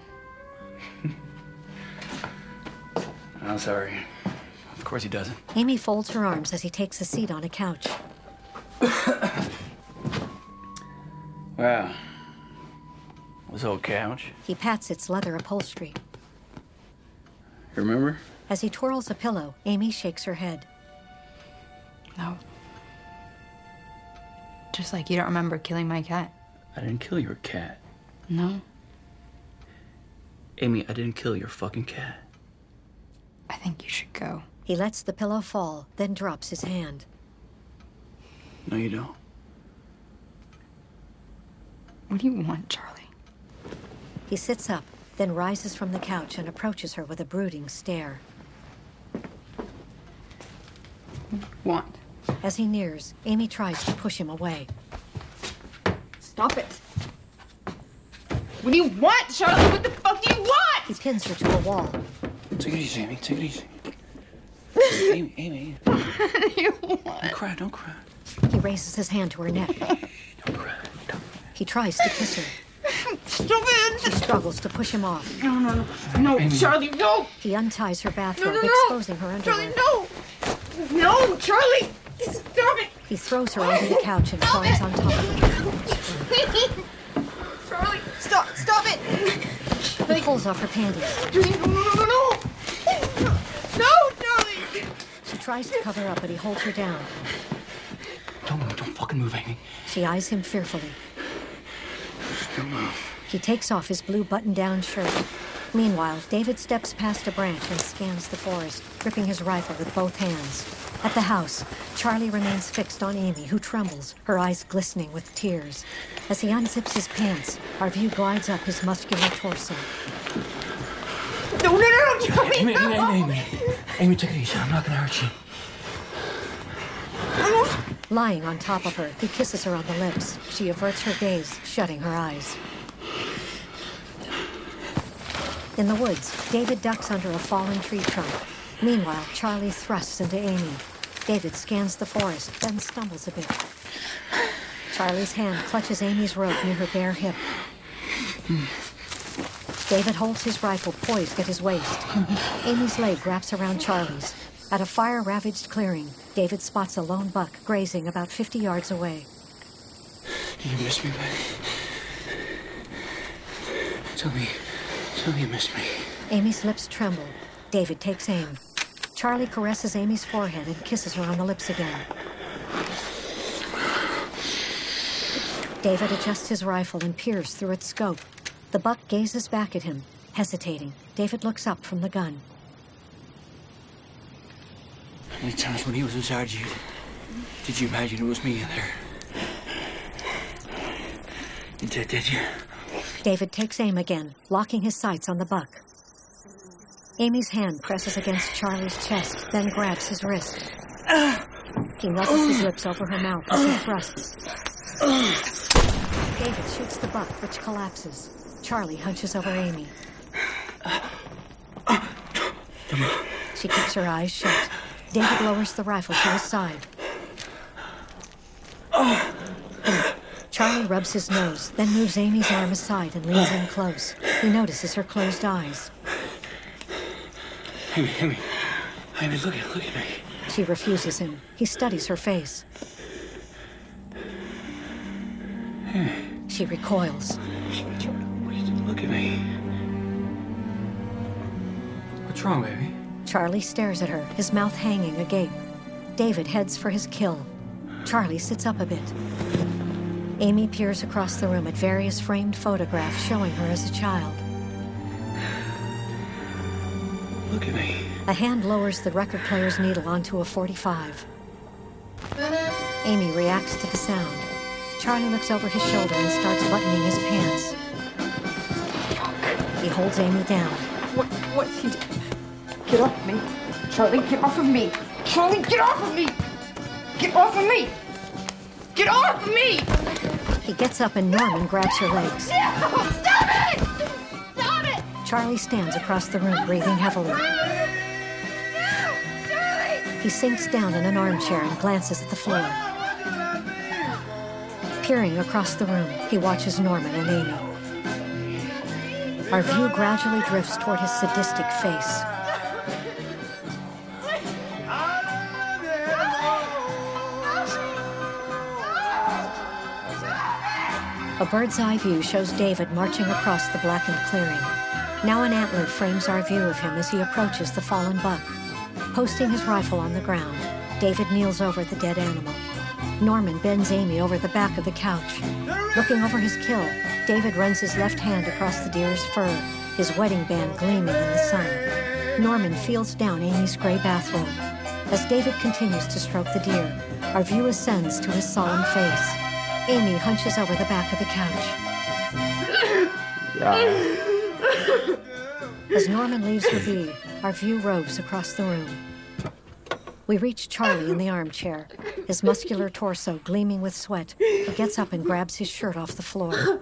I'm sorry. Of course he doesn't. Amy folds her arms as he takes a seat on a couch. Wow. This old couch. He pats its leather upholstery. You remember? As he twirls a pillow, Amy shakes her head. No. Just like you don't remember killing my cat. I didn't kill your cat. No. Amy, I didn't kill your fucking cat. I think you should go. He lets the pillow fall, then drops his hand. No, you don't. What do you want, Charlie? He sits up, then rises from the couch and approaches her with a brooding stare. Want? As he nears, Amy tries to push him away. Stop it. What do you want, Charlie? What the fuck do you want? He pins her to a wall. Take it easy, Amy. Take it easy. Amy. What do you want? Don't cry, don't cry. He raises his hand to her neck. Don't cry. He tries to kiss her. Stop it! She struggles to push him off. No, Amy. Charlie, no! He unties her bathrobe, No. exposing her underwear. Charlie, no, Charlie! Stop it! He throws her onto the couch and climbs on top of her. Charlie, stop it! He pulls off her panties. No, Charlie! She tries to cover up, but he holds her down. Don't move, don't fucking move, Amy. She eyes him fearfully. Don't move. He takes off his blue button-down shirt. Meanwhile, David steps past a branch and scans the forest, gripping his rifle with both hands. At the house, Charlie remains fixed on Amy, who trembles, her eyes glistening with tears. As he unzips his pants, our view glides up his muscular torso. No, Charlie! Amy, take it easy. I'm not gonna hurt you. Lying on top of her, he kisses her on the lips. She averts her gaze, shutting her eyes. In the woods, David ducks under a fallen tree trunk. Meanwhile, Charlie thrusts into Amy. David scans the forest, then stumbles a bit. Charlie's hand clutches Amy's rope near her bare hip. David holds his rifle poised at his waist. Amy's leg wraps around Charlie's. At a fire-ravaged clearing, David spots a lone buck grazing about 50 yards away. You miss me, baby? Tell me you miss me. Amy's lips tremble. David takes aim. Charlie caresses Amy's forehead and kisses her on the lips again. David adjusts his rifle and peers through its scope. The buck gazes back at him, hesitating. David looks up from the gun. How many times when he was inside you, did you imagine it was me in there? You did you? David takes aim again, locking his sights on the buck. Amy's hand presses against Charlie's chest, then grabs his wrist. He nuzzles his lips over her mouth as he thrusts. David shoots the buck, which collapses. Charlie hunches over Amy. She keeps her eyes shut. David lowers the rifle to his side. Charlie rubs his nose, then moves Amy's arm aside and leans in close. He notices her closed eyes. Amy, look at me. She refuses him. He studies her face. She recoils. Look at me. What's wrong, baby? Charlie stares at her, his mouth hanging agape. David heads for his kill. Charlie sits up a bit. Amy peers across the room at various framed photographs showing her as a child. Look at me. A hand lowers the record player's needle onto a .45. Amy reacts to the sound. Charlie looks over his shoulder and starts buttoning his pants. He holds Amy down. What he did? Get off me. Charlie, get off of me. Charlie, get off of me. Get off of me. Get off of me. He gets up and Norman grabs her legs. No, stop it! Stop it! Charlie stands across the room, breathing heavily. He sinks down in an armchair and glances at the floor. Peering across the room, he watches Norman and Amy. Our view gradually drifts toward his sadistic face. A bird's-eye view shows David marching across the blackened clearing. Now an antler frames our view of him as he approaches the fallen buck. Posting his rifle on the ground, David kneels over the dead animal. Norman bends Amy over the back of the couch. Looking over his kill, David runs his left hand across the deer's fur, his wedding band gleaming in the sun. Norman feels down Amy's gray bathrobe. As David continues to stroke the deer, our view ascends to his solemn face. Amy hunches over the back of the couch. As Norman leaves her be, our view roves across the room. We reach Charlie in the armchair, his muscular torso gleaming with sweat. He gets up and grabs his shirt off the floor.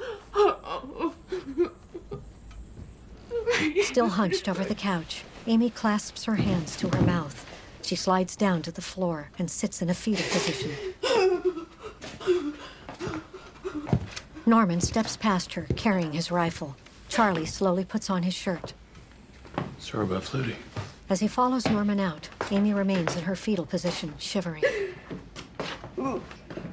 Still hunched over the couch, Amy clasps her hands to her mouth. She slides down to the floor and sits in a fetal position. Norman steps past her, carrying his rifle. Charlie slowly puts on his shirt. Sorry about Flutie. As he follows Norman out, Amy remains in her fetal position, shivering. Now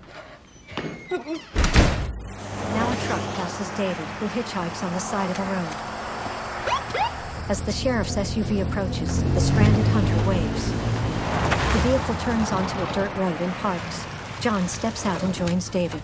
a truck passes David, who hitchhikes on the side of a road. As the sheriff's SUV approaches, the stranded hunter waves. The vehicle turns onto a dirt road and parks. John steps out and joins David.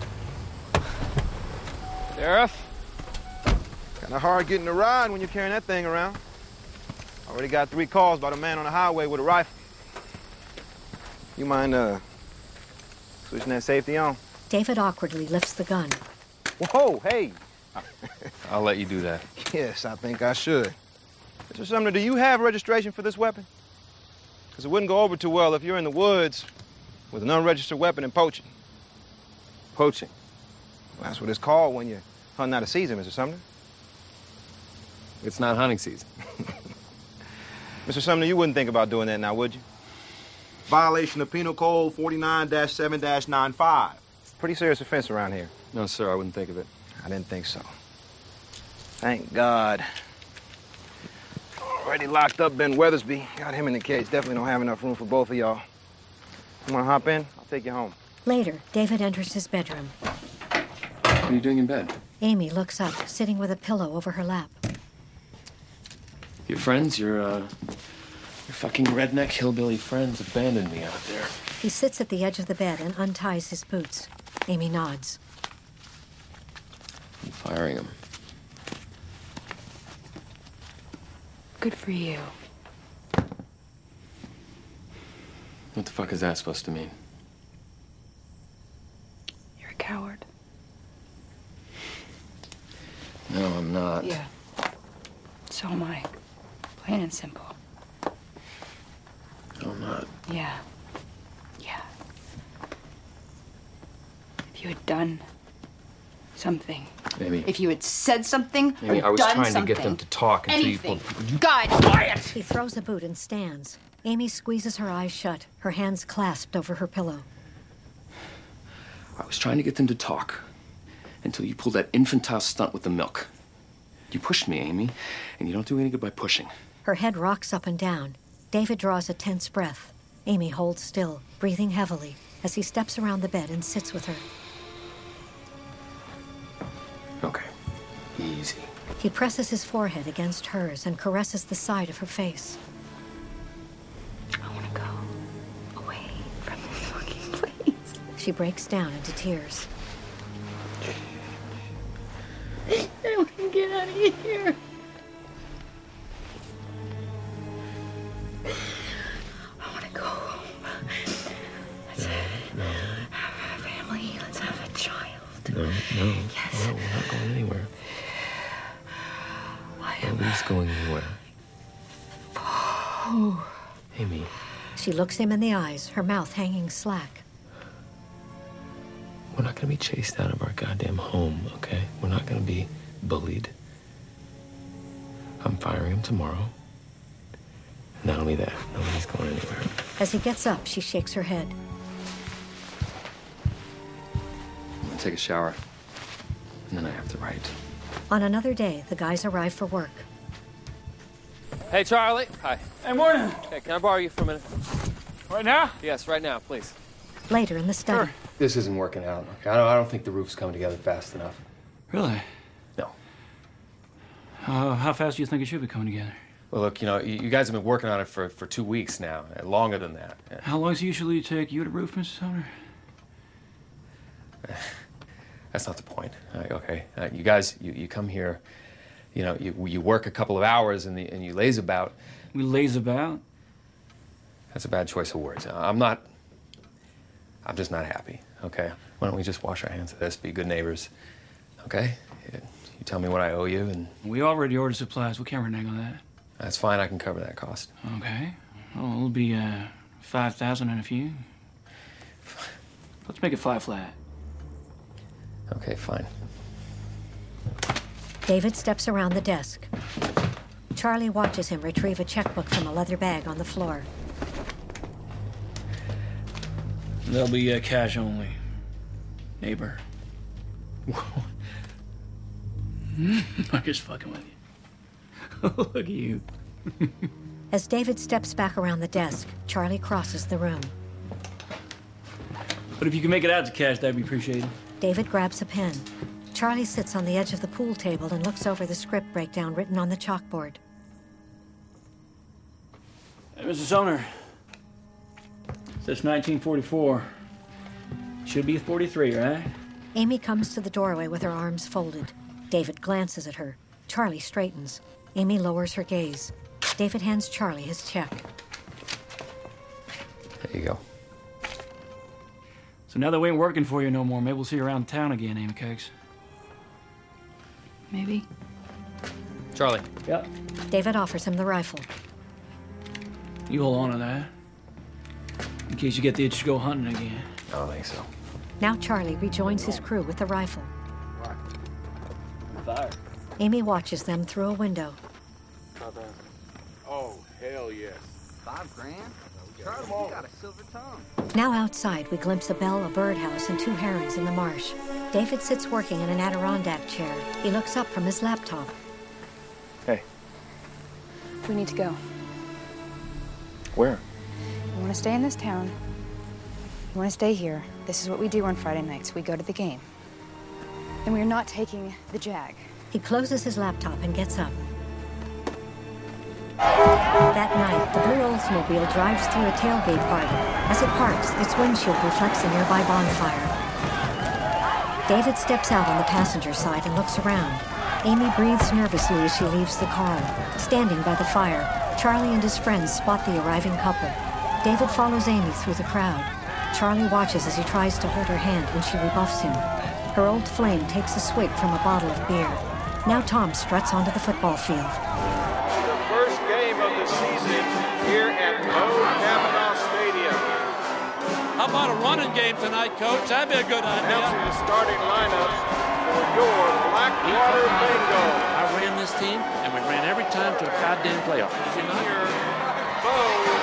Sheriff? Kinda hard getting a ride when you're carrying that thing around. Already got 3 calls about a man on the highway with a rifle. You mind, switching that safety on? David awkwardly lifts the gun. Whoa, hey! I'll let you do that. Yes, I think I should. Mr. Sumner, do you have registration for this weapon? Because it wouldn't go over too well if you're in the woods with an unregistered weapon and poaching. Poaching? Well, that's what it's called when you're hunting out of season, Mr. Sumner. It's not hunting season. Mr. Sumner, you wouldn't think about doing that now, would you? Violation of Penal Code 49-7-95. Pretty serious offense around here. No, sir, I wouldn't think of it. I didn't think so. Thank God. Already locked up Ben Weathersby. Got him in the cage. Definitely don't have enough room for both of y'all. You wanna hop in? I'll take you home. Later, David enters his bedroom. What are you doing in bed? Amy looks up, sitting with a pillow over her lap. Your friends, your fucking redneck hillbilly friends abandoned me out there. He sits at the edge of the bed and unties his boots. Amy nods. I'm firing him. Good for you. What the fuck is that supposed to mean? You're a coward. No, I'm not. Yeah. So am I. Plain and simple. No, I'm not. Yeah. Yeah. If you had done something. Amy. If you had said something Amy, or I was done trying something. to get them to talk until Anything. you... God, quiet! He throws a boot and stands. Amy squeezes her eyes shut, her hands clasped over her pillow. I was trying to get them to talk until you pulled that infantile stunt with the milk. You pushed me, Amy, and you don't do any good by pushing. Her head rocks up and down. David draws a tense breath. Amy holds still, breathing heavily, as he steps around the bed and sits with her. Okay, easy. He presses his forehead against hers and caresses the side of her face. I want to go away from this fucking place. She breaks down into tears. I want to get out of here. I want to go home. Let's have a family. Let's have a child. No, Yes. no, we're not going anywhere. Nobody's going anywhere. Oh. Amy. She looks him in the eyes, her mouth hanging slack. We're not gonna be chased out of our goddamn home, okay? We're not gonna be bullied. I'm firing him tomorrow. And that'll be that. Nobody's going anywhere. As he gets up, she shakes her head. I'm gonna take a shower. And then I have to write. On another day, the guys arrive for work. Hey, Charlie. Hi. Hey, morning. Hey, can I borrow you for a minute? Right now? Yes, right now, please. Later in the study. This isn't working out. Okay? I don't think the roof's coming together fast enough. Really? No. How fast do you think it should be coming together? Well, look, you know, you guys have been working on it for 2 weeks now, longer than that. How long does it usually take you to roof, Mr. Sumner? That's not the point. Okay, you guys, you come here, you know, you work a couple of hours and you laze about. We laze about? That's a bad choice of words. I'm just not happy, okay? Why don't we just wash our hands of this, be good neighbors, okay? You tell me what I owe you and... We already ordered supplies. We can't renege on that. That's fine, I can cover that cost. Okay. Well, it'll be, 5,000 and a few. Let's make it 5 flat. Okay, fine. David steps around the desk. Charlie watches him retrieve a checkbook from a leather bag on the floor. There'll be cash only. Neighbor. I'm just fucking with you. Look at you. As David steps back around the desk, Charlie crosses the room. But if you can make it out to cash, that'd be appreciated. David grabs a pen. Charlie sits on the edge of the pool table and looks over the script breakdown written on the chalkboard. Hey, Mr. Sumner. Says 1944. Should be 43, right? Amy comes to the doorway with her arms folded. David glances at her. Charlie straightens. Amy lowers her gaze. David hands Charlie his check. There you go. So now that we ain't working for you no more, maybe we'll see you around town again, Amy Cakes. Maybe. Charlie. Yeah? David offers him the rifle. You hold on to that. In case you get the itch to go hunting again. I don't think so. Now Charlie rejoins his crew with the rifle. Fire. Amy watches them through a window. Oh, hell yes. $5 grand? Charlie, you got a silver tongue. Now outside, we glimpse a bell, a birdhouse, and 2 herons in the marsh. David sits working in an Adirondack chair. He looks up from his laptop. Hey. We need to go. Where? You want to stay in this town. You want to stay here. This is what we do on Friday nights. We go to the game. And we're not taking the Jag. He closes his laptop and gets up. That night, the blue Oldsmobile drives through a tailgate party. As it parks, its windshield reflects a nearby bonfire. David steps out on the passenger side and looks around. Amy breathes nervously as she leaves the car. Standing by the fire, Charlie and his friends spot the arriving couple. David follows Amy through the crowd. Charlie watches as he tries to hold her hand when she rebuffs him. Her old flame takes a swig from a bottle of beer. Now Tom struts onto the football field. The first game of the season here at Old Kavanaugh Stadium. How about a running game tonight, Coach? That'd be a good idea. Announcing the starting lineups for your Blackwater Bingo. I ran this team, and we ran every time to a goddamn playoff. Senior Bo.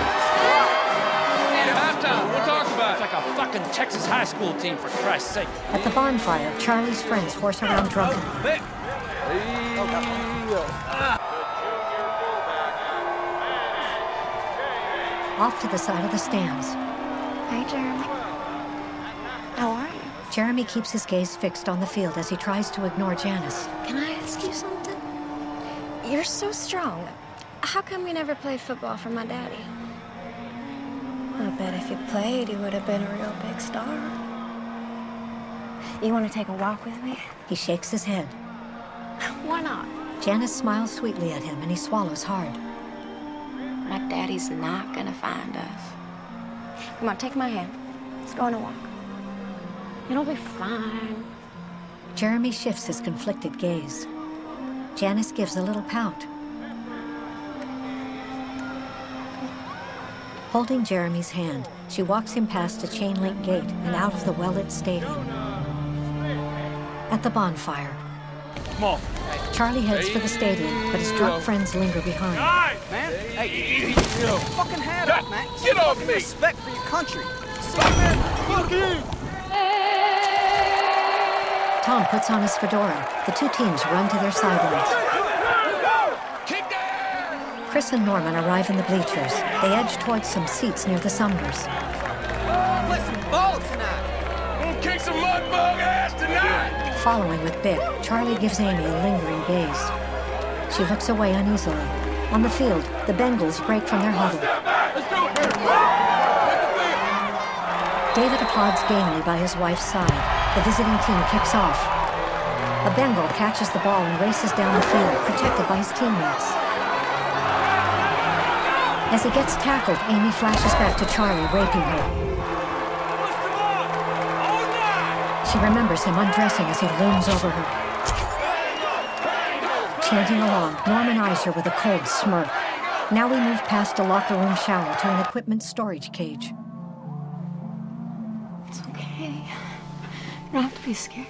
Halftime, we'll talk about it. It's like a fucking Texas high school team, for Christ's sake. At the bonfire, Charlie's friends horse around drunkenly. Off to the side of the stands. Hey, Jeremy. How are you? Jeremy keeps his gaze fixed on the field as he tries to ignore Janice. Can I ask you something? You're so strong. How come you never played football for my daddy? I bet if you played, you would have been a real big star. You want to take a walk with me? He shakes his head. Why not? Janice smiles sweetly at him and he swallows hard. My daddy's not gonna find us. Come on, take my hand. Let's go on a walk. It'll be fine. Jeremy shifts his conflicted gaze. Janice gives a little pout. Holding Jeremy's hand, she walks him past a chain-link gate and out of the well-lit stadium. At the bonfire, Come on. Charlie heads for the stadium, but his drunk friends linger behind. Man, hey, you fucking hat up, man. Get off me! Respect for your country. Fuck you! Tom puts on his fedora. The 2 teams run to their sidelines. Chris and Norman arrive in the bleachers. They edge towards some seats near the Sumners. Play some ball tonight. We'll kick some mud bug ass tonight. Following with Bick, Charlie gives Amy a lingering gaze. She looks away uneasily. On the field, the Bengals break from their huddle. David applauds gamely by his wife's side. The visiting team kicks off. A Bengal catches the ball and races down the field, protected by his teammates. As he gets tackled, Amy flashes back to Charlie, raping her. She remembers him undressing as he looms over her. Chanting along, Norman eyes her with a cold smirk. Now we move past a locker room shower to an equipment storage cage. It's okay. You don't have to be scared.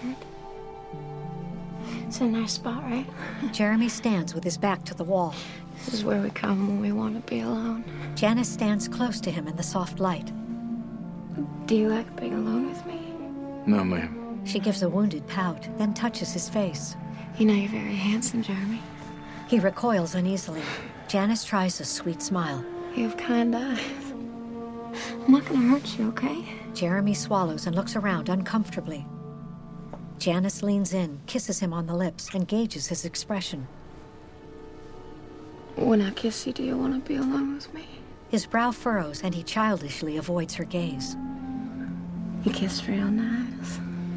It's a nice spot, right? Jeremy stands with his back to the wall. This is where we come when we want to be alone. Janice stands close to him in the soft light. Do you like being alone with me? No, ma'am. She gives a wounded pout, then touches his face. You know you're very handsome, Jeremy. He recoils uneasily. Janice tries a sweet smile. You have kind eyes. I'm not gonna hurt you, okay? Jeremy swallows and looks around uncomfortably. Janice leans in, kisses him on the lips, and gauges his expression. When I kiss you, do you want to be alone with me? His brow furrows, and he childishly avoids her gaze. You kiss real nice.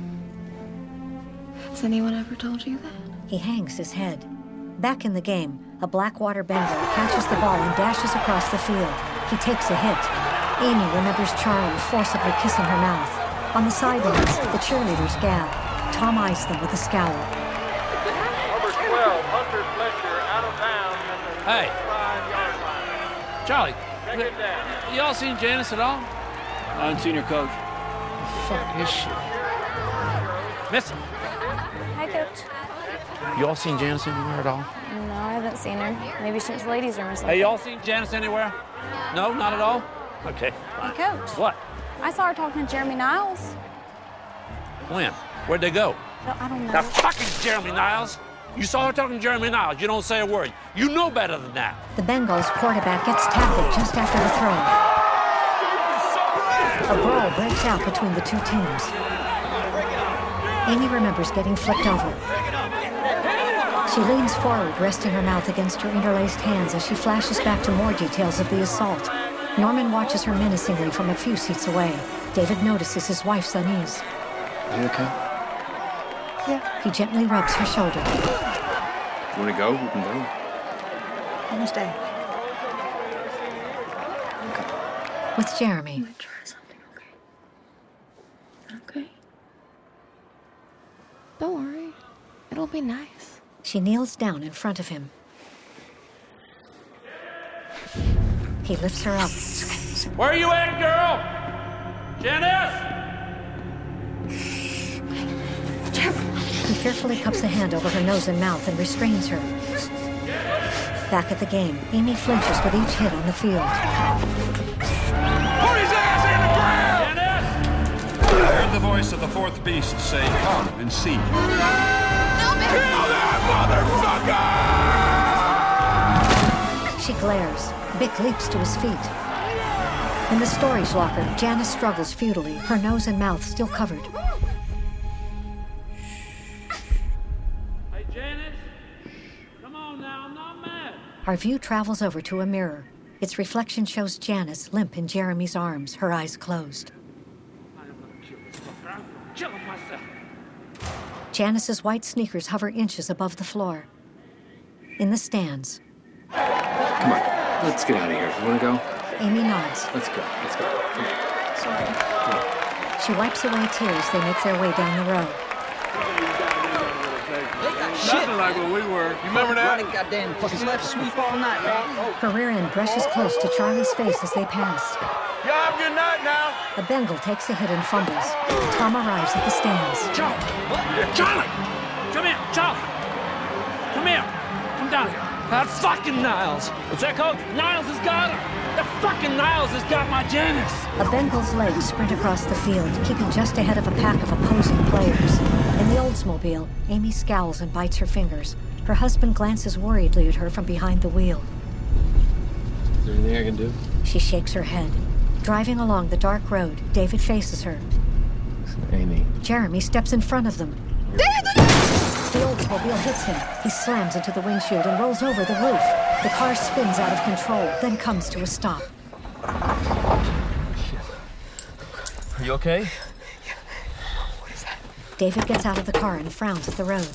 Has anyone ever told you that? He hangs his head. Back in the game, a Blackwater Bengal catches the ball and dashes across the field. He takes a hit. Amy remembers Charlie forcibly kissing her mouth. On the sidelines, the cheerleaders gab. Tom eyes them with a scowl. Number 12, Hunter Fletcher, out of bounds at the Hey. 5-yard line. Charlie, Check it down. y'all seen Janice at all? I haven't seen her, Coach. Fuck this shit. Missy, Hi, Coach. y'all seen Janice anywhere at all? No, I haven't seen her. Maybe she went to the ladies' room or something. Hey, y'all seen Janice anywhere? No, not at all? Okay. Hey, Coach. What? I saw her talking to Jeremy Niles. When? Where'd they go? No, I don't know. Now, fucking Jeremy Niles. You saw her talking to Jeremy Niles. You don't say a word. You know better than that. The Bengals quarterback gets tackled just after the throw. A brawl breaks out between the two teams. Amy remembers getting flipped over. She leans forward, resting her mouth against her interlaced hands as she flashes back to more details of the assault. Norman watches her menacingly from a few seats away. David notices his wife's unease. Are you okay? Yeah. He gently rubs her shoulder. You want to go? We can go. I'm gonna stay. With Jeremy. I'm gonna try something, okay? Okay? Don't worry. It'll be nice. She kneels down in front of him. He lifts her up. Where are you at, girl? Janice? He fearfully cups a hand over her nose and mouth and restrains her. Back at the game, Amy flinches with each hit on the field. Put his ass in the ground! I heard the voice of the fourth beast say, "Come and see." Kill that motherfucker! She glares. Bick leaps to his feet. In the storage locker, Janice struggles futilely, her nose and mouth still covered. Hey, Janice? Come on now, I'm not mad. Our view travels over to a mirror. Its reflection shows Janice limp in Jeremy's arms, her eyes closed. I'm killing myself. Janice's white sneakers hover inches above the floor. In the stands, Come on, let's get out of here. You want to go? Amy nods. Let's go. Let's go. Come on. Sorry. She wipes away tears. They make their way down the road. Nothing like what we were. You remember that? Running goddamn fucking left sweep all night, man. Her rear end brushes close to Charlie's face as they pass. Y'all have a good night now. A Bengal takes a hit and fumbles. Tom arrives at the stands. Charlie! Come here, Charlie! Come here! Come down here. That fucking Niles! What's that, Coach? Niles has got her! That fucking Niles has got my Janice! A Bengal's legs sprint across the field, keeping just ahead of a pack of opposing players. In the Oldsmobile, Amy scowls and bites her fingers. Her husband glances worriedly at her from behind the wheel. Is there anything I can do? She shakes her head. Driving along the dark road, David faces her. Amy. Jeremy steps in front of them. David! The Oldsmobile hits him. He slams into the windshield and rolls over the roof. The car spins out of control, then comes to a stop. Are you okay? Yeah. What is that? David gets out of the car and frowns at the road.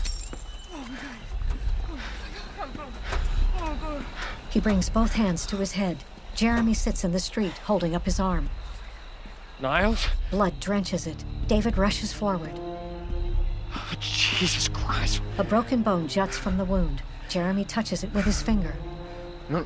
He brings both hands to his head. Jeremy sits in the street, holding up his arm. Niles? Blood drenches it. David rushes forward. Oh, Jesus Christ. A broken bone juts from the wound. Jeremy touches it with his finger. No.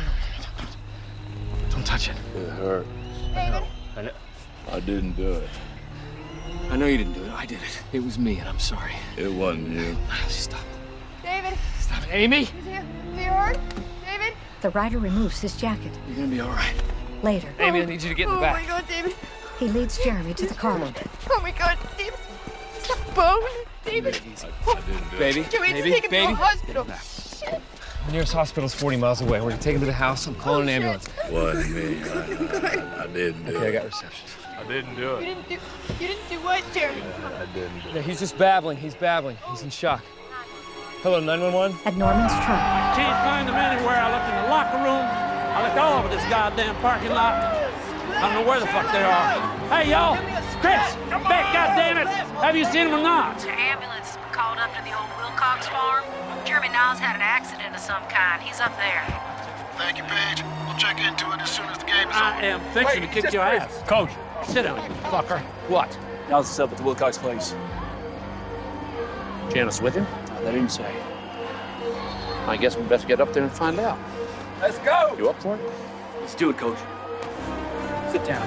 Don't touch it. It hurt. David? I didn't do it. I know you didn't do it. I did it. It was me, and I'm sorry. It wasn't you. Stop. David? Stop it. Amy? Is he hurt? David? The rider removes his jacket. You're gonna be all right. Later. Amy, I need you to get in the back. Oh my God, David. He leads Jeremy to the car. Oh my God, David. Stop bone. David. I didn't do Baby, Joey, just baby, take him to baby. a hospital. Shit. The nearest hospital's 40 miles away. We're gonna take him to the house. I'm calling an ambulance. it. Wasn't me. I didn't do Okay, I it. got reception. I didn't do it. You didn't do what, Jeremy? I didn't do it. Yeah, he's just babbling. He's babbling. He's in shock. Hello, 911? At Norman's truck. Can't find them anywhere. I looked in the locker room. I looked all over this goddamn parking lot. I don't know where the fuck they are. Hey, y'all! Chris! Beck, goddammit! Have you seen them or not? The ambulance has been called up to the old Wilcox farm. Jeremy Niles had an accident of some kind. He's up there. Thank you, Paige. We'll check into it as soon as the game is over. I am fixing to kick your ass. Coach, sit down, you fucker. What? Niles is up at the Wilcox place. Janice with him? They didn't say. I guess we best get up there and find out. Let's go! You up for it? Let's do it, Coach. Sit down.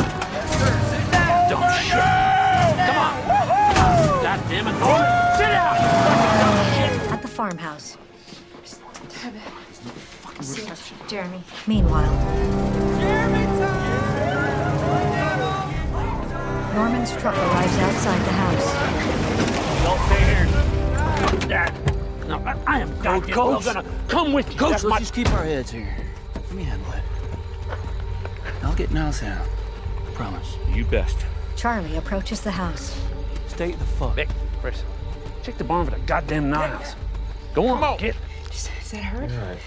Dumb shit. Come on. God damn it, Norman. Sit down. At the farmhouse. Jeremy. Meanwhile, Norman's truck arrives outside the house. Don't stay here. Dad. No, I am goddamn well gonna come with you. Coach, let's just keep our heads here. Let me handle it. I'll get Niles out. Promise. You best. Charlie approaches the house. Stay the fuck. Vic, Chris, check the barn for the goddamn Niles. Go on, get. Does that hurt? All right.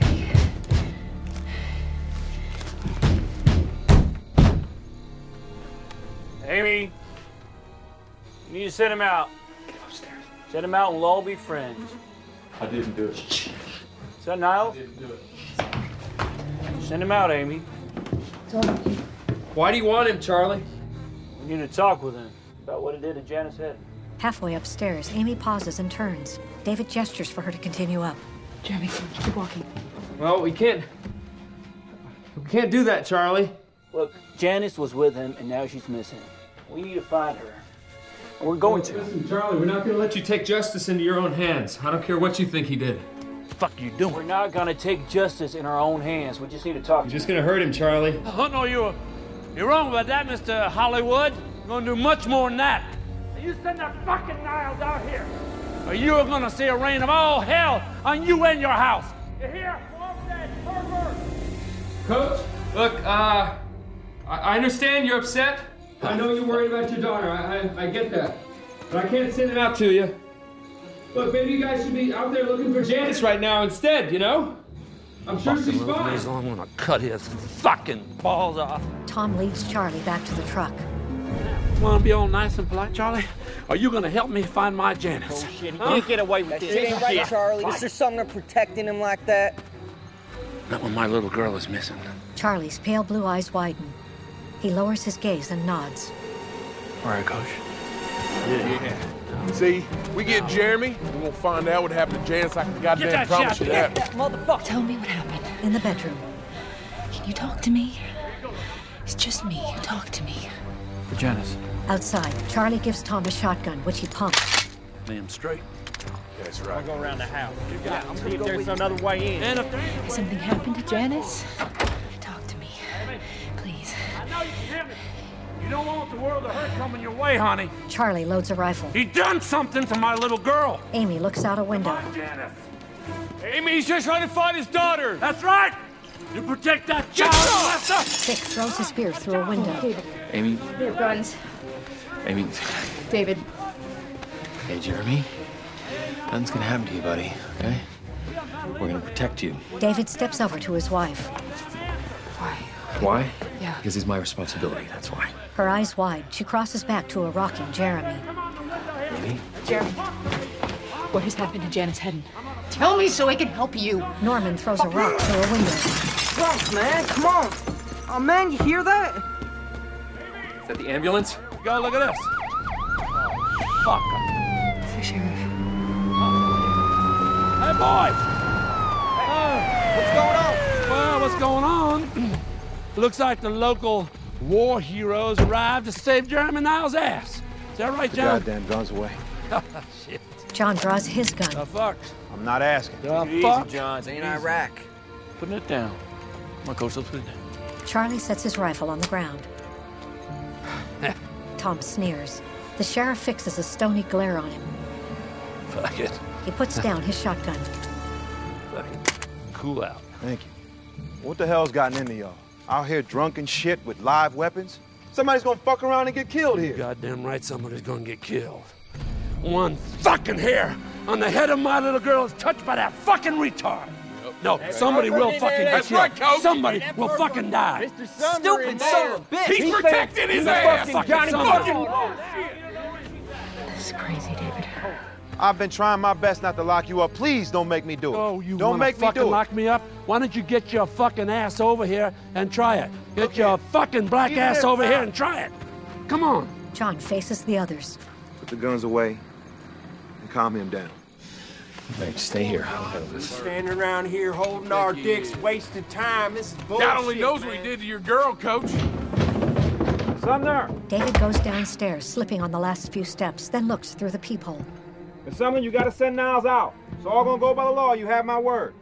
Amy, you need to send him out. Get upstairs. Send him out and we'll all be friends. I didn't do it. Is that Niles? I didn't do it. Send him out, Amy. Why do you want him, Charlie? We need to talk with him about what he did to Janice Head. Halfway upstairs, Amy pauses and turns. David gestures for her to continue up. Jeremy, keep walking. Well, we can't do that, Charlie. Look, Janice was with him and now she's missing. We need to find her. And we're going to. Listen, Charlie, we're not gonna let you take justice into your own hands. I don't care what you think he did. Fuck you doing? We're not gonna take justice in our own hands. We just need to talk. You're just gonna hurt him, Charlie. Oh, no, you're wrong about that, Mr. Hollywood. You're gonna do much more than that. You send that fucking Niles out here, or you're gonna see a rain of all hell on you and your house. You hear? Coach, look, I understand you're upset. I know you're worried about your daughter. I get that. But I can't send him out to you. Look, maybe you guys should be out there looking for Janice right now instead, you know? I'm sure she's fine. I'm gonna cut his fucking balls off. Tom leads Charlie back to the truck. Wanna be all nice and polite, Charlie? Are you gonna help me find my Janice? Shit, he can't get away with this. It ain't right, Charlie. Is there something protecting him like that? Not when my little girl is missing. Charlie's pale blue eyes widen. He lowers his gaze and nods. All right, Coach. Yeah. See, we get Jeremy, we're gonna find out what happened to Janice. I can goddamn promise you that. Motherfucker. Tell me what happened. In the bedroom, Can you talk to me? It's just me. Talk to me. For Janice. outside, Charlie gives Tom a shotgun, which he pumps. Damn straight. That's right. I'll go around the house. I'm see if there's another way in. Has something happened to Janice? Talk to me. Please. I know you can hear me. You don't want the world of hurt coming your way, honey. Charlie loads a rifle. He done something to my little girl. Amy looks out a window. Janice. Amy, he's just trying to find his daughter. That's right. You protect that child, Lester. Vic throws his spear through a window. Amy. Your guns. Amy. David. Hey, Jeremy. Nothing's gonna happen to you, buddy, okay? We're gonna protect you. David steps over to his wife. Why? Yeah. Because he's my responsibility, that's why. Her eyes wide, she crosses back to a rocking Jeremy. Amy? Jeremy, what has happened to Janice Hedden? Tell me so I can help you. Norman throws a rock through a window. Fuck, man, come on. Oh, man, you hear that? Is that the ambulance? Go look at this. Fuck. It's the sheriff. Hey, boys! What's going on? Well, what's going on? Looks like the local war heroes arrived to save Jeremy Niles' ass. Is that right, John? Goddamn guns away. Shit. John draws his gun. The fuck? I'm not asking. The Easy, fuck? John. This ain't Iraq. Putting it down. Come on, Coach, let's put it down. Charlie sets his rifle on the ground. Tom sneers. The sheriff fixes a stony glare on him. Fuck it. He puts down his shotgun. Fucking cool out. Thank you. What the hell's gotten into y'all? Out here drunk and shit with live weapons? Somebody's gonna fuck around and get killed here. Goddamn right somebody's gonna get killed. One fucking hair on the head of my little girl is touched by that fucking retard. No, somebody will fucking get killed. Somebody will fucking die. Stupid son of a bitch. He's protecting his ass. This is crazy, David. I've been trying my best not to lock you up. Please don't make me do it. Oh, you don't make me fucking do it. lock me up? Why don't you get your fucking ass over here and try it? Get your fucking black ass over here and try it. Come on. John faces the others. Put the guns away and calm him down. Hey, stay here. I'll handle this. Standing around here holding our dicks, wasting time. This is bullshit. God only knows what he did to your girl, Coach. Sumner! David goes downstairs, slipping on the last few steps, then looks through the peephole. Miss Sumner, you gotta send Niles out. It's all gonna go by the law. You have my word.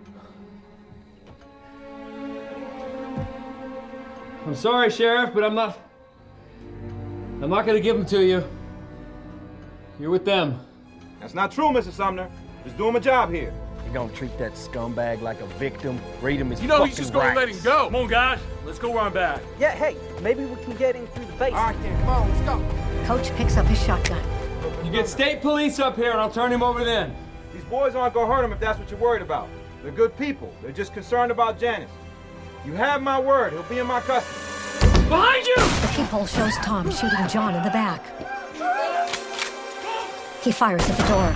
I'm sorry, Sheriff, but I'm not gonna give them to you. You're with them. That's not true, Mr. Sumner. Just doing my job here. You're gonna treat that scumbag like a victim, read him as You know he's just gonna let him go. Come on, guys. Let's go run back. Yeah, hey, maybe we can get in through the basement. All right, then, come on, let's go. Coach picks up his shotgun. You get state police up here and I'll turn him over then. These boys aren't gonna hurt him if that's what you're worried about. They're good people. They're just concerned about Janice. You have my word. He'll be in my custody. Behind you! The peephole shows Tom shooting John in the back. He fires at the door.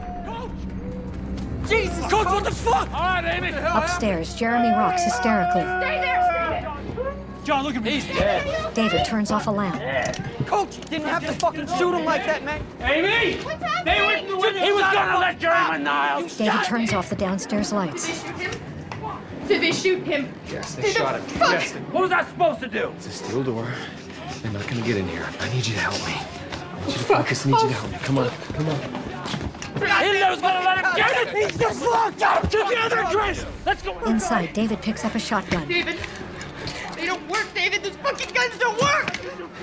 Jesus! Coach, what the fuck? All right, Amy. Upstairs, Jeremy rocks hysterically. Stay there! John, look at me. He's dead. David turns off a lamp. Coach, didn't have to fucking shoot him like that, man. Amy! He was gonna let Jeremy Niles. David turns off the downstairs lights. Did they shoot him? Yes, they shot him. Yes. What was I supposed to do? It's a steel door. They're not gonna get in here. I need you to help me. I need you to focus. I need you to help me. Come on. Come on. Hitler's gonna let him get it! He's just locked out together, Chris! Let's go! Inside, David picks up a shotgun. David, they don't work, David. Those fucking guns don't work!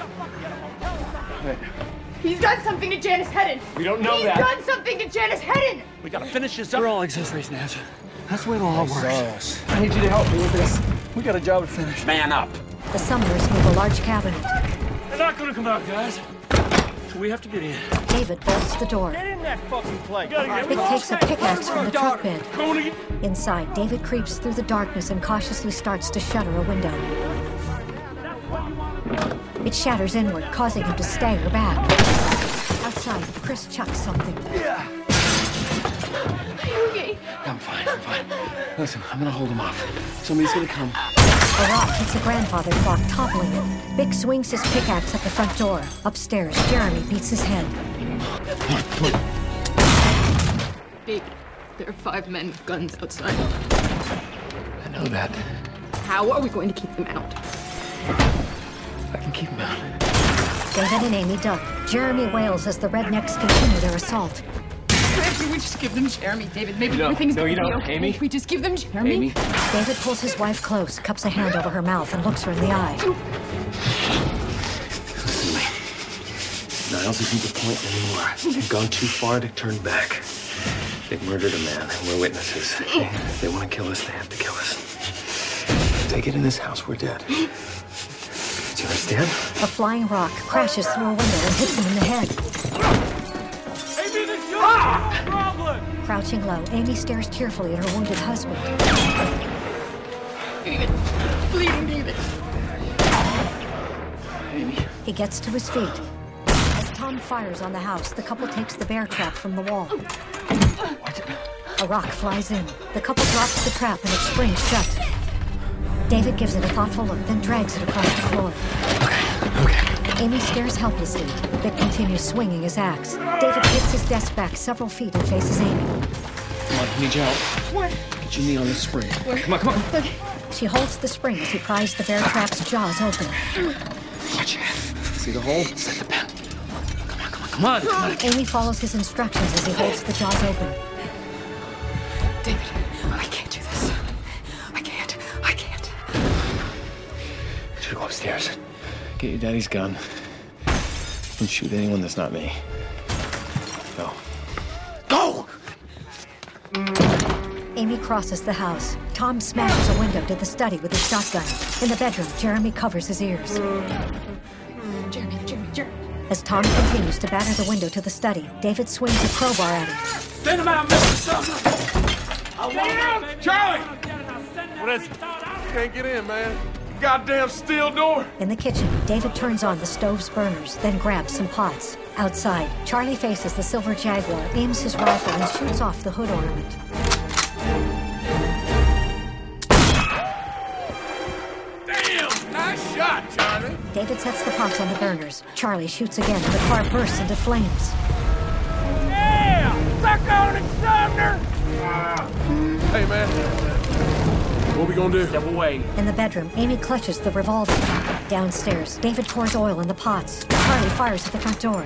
He's done something to Janice Hedden. We don't know He's that. done something to Janice Hedden. We gotta finish this up. We're all accessories now. That's the way it all works. I need you to help me with this. We got a job to finish. Man up! The Sumners move a large cabinet. They're not gonna come out, guys. We have to get in. David bolts the door. Get in that fucking place. Vic takes a pickaxe from the truck bed. Inside, David creeps through the darkness and cautiously starts to shutter a window. It shatters inward, causing him to stagger back. Outside, Chris chucks something. Okay. I'm fine. I'm fine. Listen, I'm gonna hold him off. Somebody's gonna come. A rock hits a grandfather clock, toppling it. Vic swings his pickaxe at the front door. Upstairs, Jeremy beats his head. David, there are 5 men with guns outside. I know that. How are we going to keep them out? I can keep him out. David and Amy duck. Jeremy wails as the rednecks continue their assault. Maybe we just give them Jeremy, David. Maybe everything's no, you gonna be don't. okay. Amy? If we just give them Jeremy. Amy? David pulls his wife close, cups a hand over her mouth, and looks her in the eye. Listen to me. Niles isn't the point anymore. They've gone too far to turn back. They've murdered a man, and we're witnesses. If they want to kill us, they have to kill us. If they get in this house, we're dead. Do you understand? A flying rock crashes through a window and hits him in the head. Crouching low, Amy stares tearfully at her wounded husband. David! Bleeding, David! Amy. He gets to his feet. As Tom fires on the house, the couple takes the bear trap from the wall. A rock flies in. The couple drops the trap and it springs shut. David gives it a thoughtful look, then drags it across the floor. Okay. Amy stares helplessly. Vic continues swinging his axe. David takes his desk back several feet and faces Amy. Come on, I need your help. What? Get your knee on this spring. Where? Come on, come on. Okay. She holds the spring as he pries the bear trap's jaws open. Watch it. See the hole? Set the pen. Come on, come on. Amy follows his instructions as he holds the jaws open. David, I can't do this. I can't. You should go upstairs. Get your daddy's gun. And shoot anyone that's not me. Go. Go! Amy crosses the house. Tom smashes a window to the study with his shotgun. In the bedroom, Jeremy covers his ears. Jeremy. As Tom continues to batter the window to the study, David swings a crowbar at him. Send him out, Mr. Sumner! Charlie! What is it? Can't get in, man. Goddamn steel door. In the kitchen, David turns on the stove's burners, then grabs some pots. Outside, Charlie faces the silver Jaguar, aims his rifle, and shoots off the hood ornament. Damn! Nice shot, Charlie. David sets the pots on the burners. Charlie shoots again, and the car bursts into flames. Yeah! Suck on it, Sumner! Hey, man. What we gonna do? Step away. In the bedroom, Amy clutches the revolver. Downstairs, David pours oil in the pots. Charlie fires at the front door.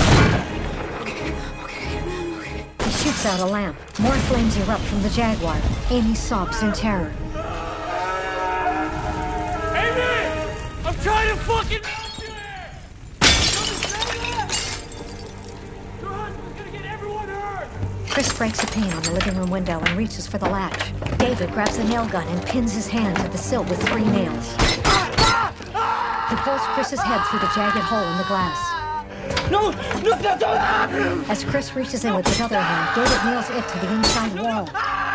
Okay. He shoots out a lamp. More flames erupt from the Jaguar. Amy sobs in terror. Amy! I'm trying to fucking... Your husband's gonna get everyone hurt! Chris breaks a pane on the living room window and reaches for the latch. David grabs a nail gun and pins his hand to the sill with 3 nails. He pulls Chris's head through the jagged hole in the glass. No! As Chris reaches in with his other hand, David nails it to the inside wall.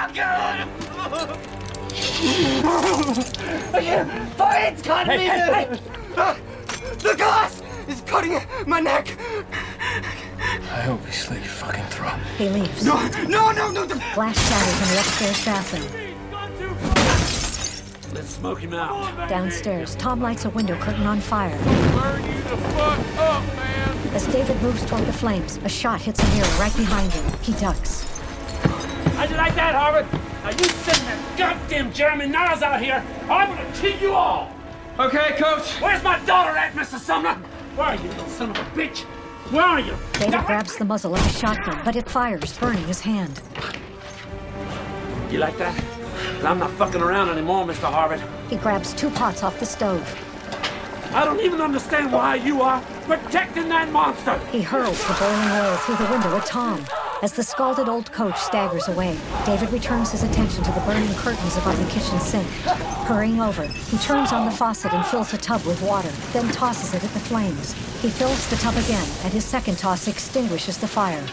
It's cutting me! Hey. The glass is cutting my neck! I hope he slit your fucking throat. He leaves. No! Glass shatters in the upstairs bathroom. Let's smoke him out. Downstairs, Tom lights a window curtain on fire. Burn you the fuck up, man! As David moves toward the flames, a shot hits a mirror right behind him. He ducks. How'd you like that, Harvard? Now you send that goddamn Jeremy Niles out here, or I'm gonna kill you all! Okay, Coach. Where's my daughter at, Mr. Sumner? Where are you, little son of a bitch? Where are you? David grabs the muzzle of his shotgun, but it fires, burning his hand. You like that? 'Cause I'm not fucking around anymore, Mr. Harvard. He grabs 2 pots off the stove. I don't even understand why you are protecting that monster. He hurls the boiling oil through the window at Tom. As the scalded old coach staggers away, David returns his attention to the burning curtains above the kitchen sink. Hurrying over, he turns on the faucet and fills the tub with water, then tosses it at the flames. He fills the tub again, and his second toss extinguishes the fire.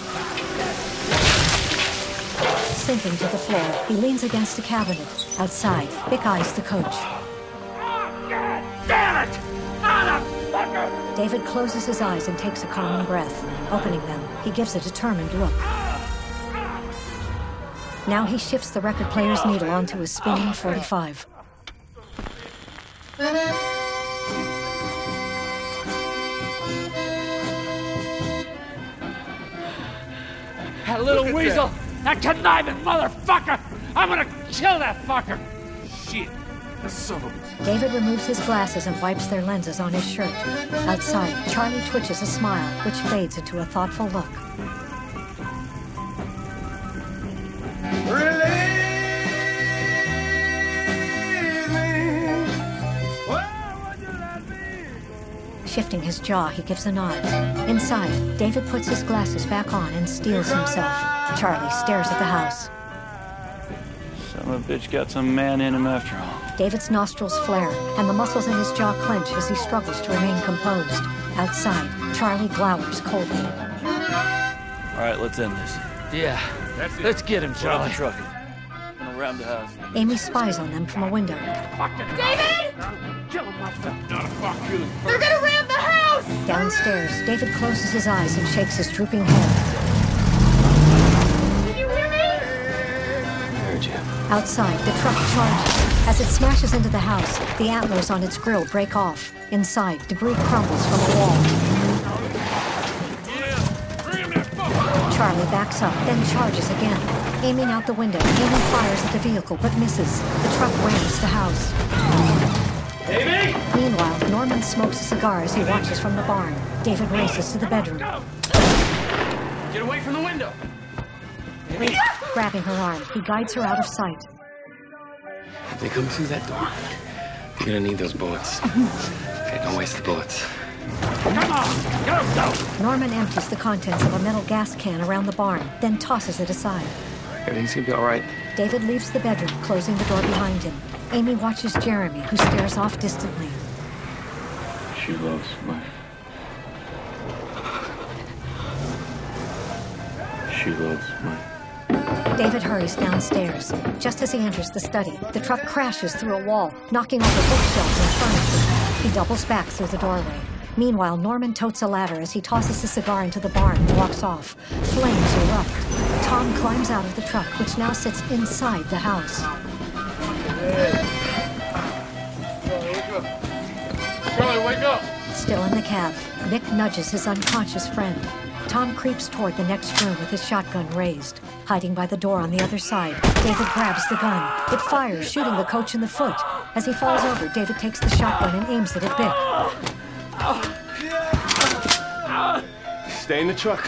Sinking to the floor, he leans against a cabinet. Outside, Vic eyes the coach. God damn it! Motherfucker! David closes his eyes and takes a calming breath. Opening them, he gives a determined look. Now he shifts the record player's needle onto his spinning .45. That little weasel! That conniving motherfucker! I'm gonna kill that fucker! Shit. That son of a... David removes his glasses and wipes their lenses on his shirt. Outside, Charlie twitches a smile, which fades into a thoughtful look. Shifting his jaw, he gives a nod. Inside, David puts his glasses back on and steels himself. Charlie stares at the house. Son of a bitch got some man in him after all. David's nostrils flare, and the muscles in his jaw clench as he struggles to remain composed. Outside, Charlie glowers coldly. All right, let's end this. Yeah. Let's get him, Charlie. Truck. Around the house. Amy spies on them from a window. David! They're gonna ram the house! Downstairs, David closes his eyes and shakes his drooping head. Did you hear me? I heard you. Outside, the truck charges. As it smashes into the house, the antlers on its grill break off. Inside, debris crumbles from a wall. Charlie backs up, then charges again. Aiming out the window, Amy fires at the vehicle but misses. The truck rams the house. Amy! Meanwhile, Norman smokes a cigar as he watches from the barn. David races to the bedroom. Get away from the window. Amy. Grabbing her arm, he guides her out of sight. If they come through that door, you're gonna need those bullets. Okay, don't waste the bullets. Come on! Go! Norman empties the contents of a metal gas can around the barn, then tosses it aside. Everything's gonna be all right. David leaves the bedroom, closing the door behind him. Amy watches Jeremy, who stares off distantly. She loves my... She loves my... David hurries downstairs. Just as he enters the study, the truck crashes through a wall, knocking over bookshelves and furniture. He doubles back through the doorway. Meanwhile, Norman totes a ladder as he tosses a cigar into the barn and walks off. Flames erupt. Tom climbs out of the truck, which now sits inside the house. Charlie, wake up! Still in the cab, Nick nudges his unconscious friend. Tom creeps toward the next room with his shotgun raised. Hiding by the door on the other side, David grabs the gun. It fires, shooting the coach in the foot. As he falls over, David takes the shotgun and aims it at Bick. Stay in the truck.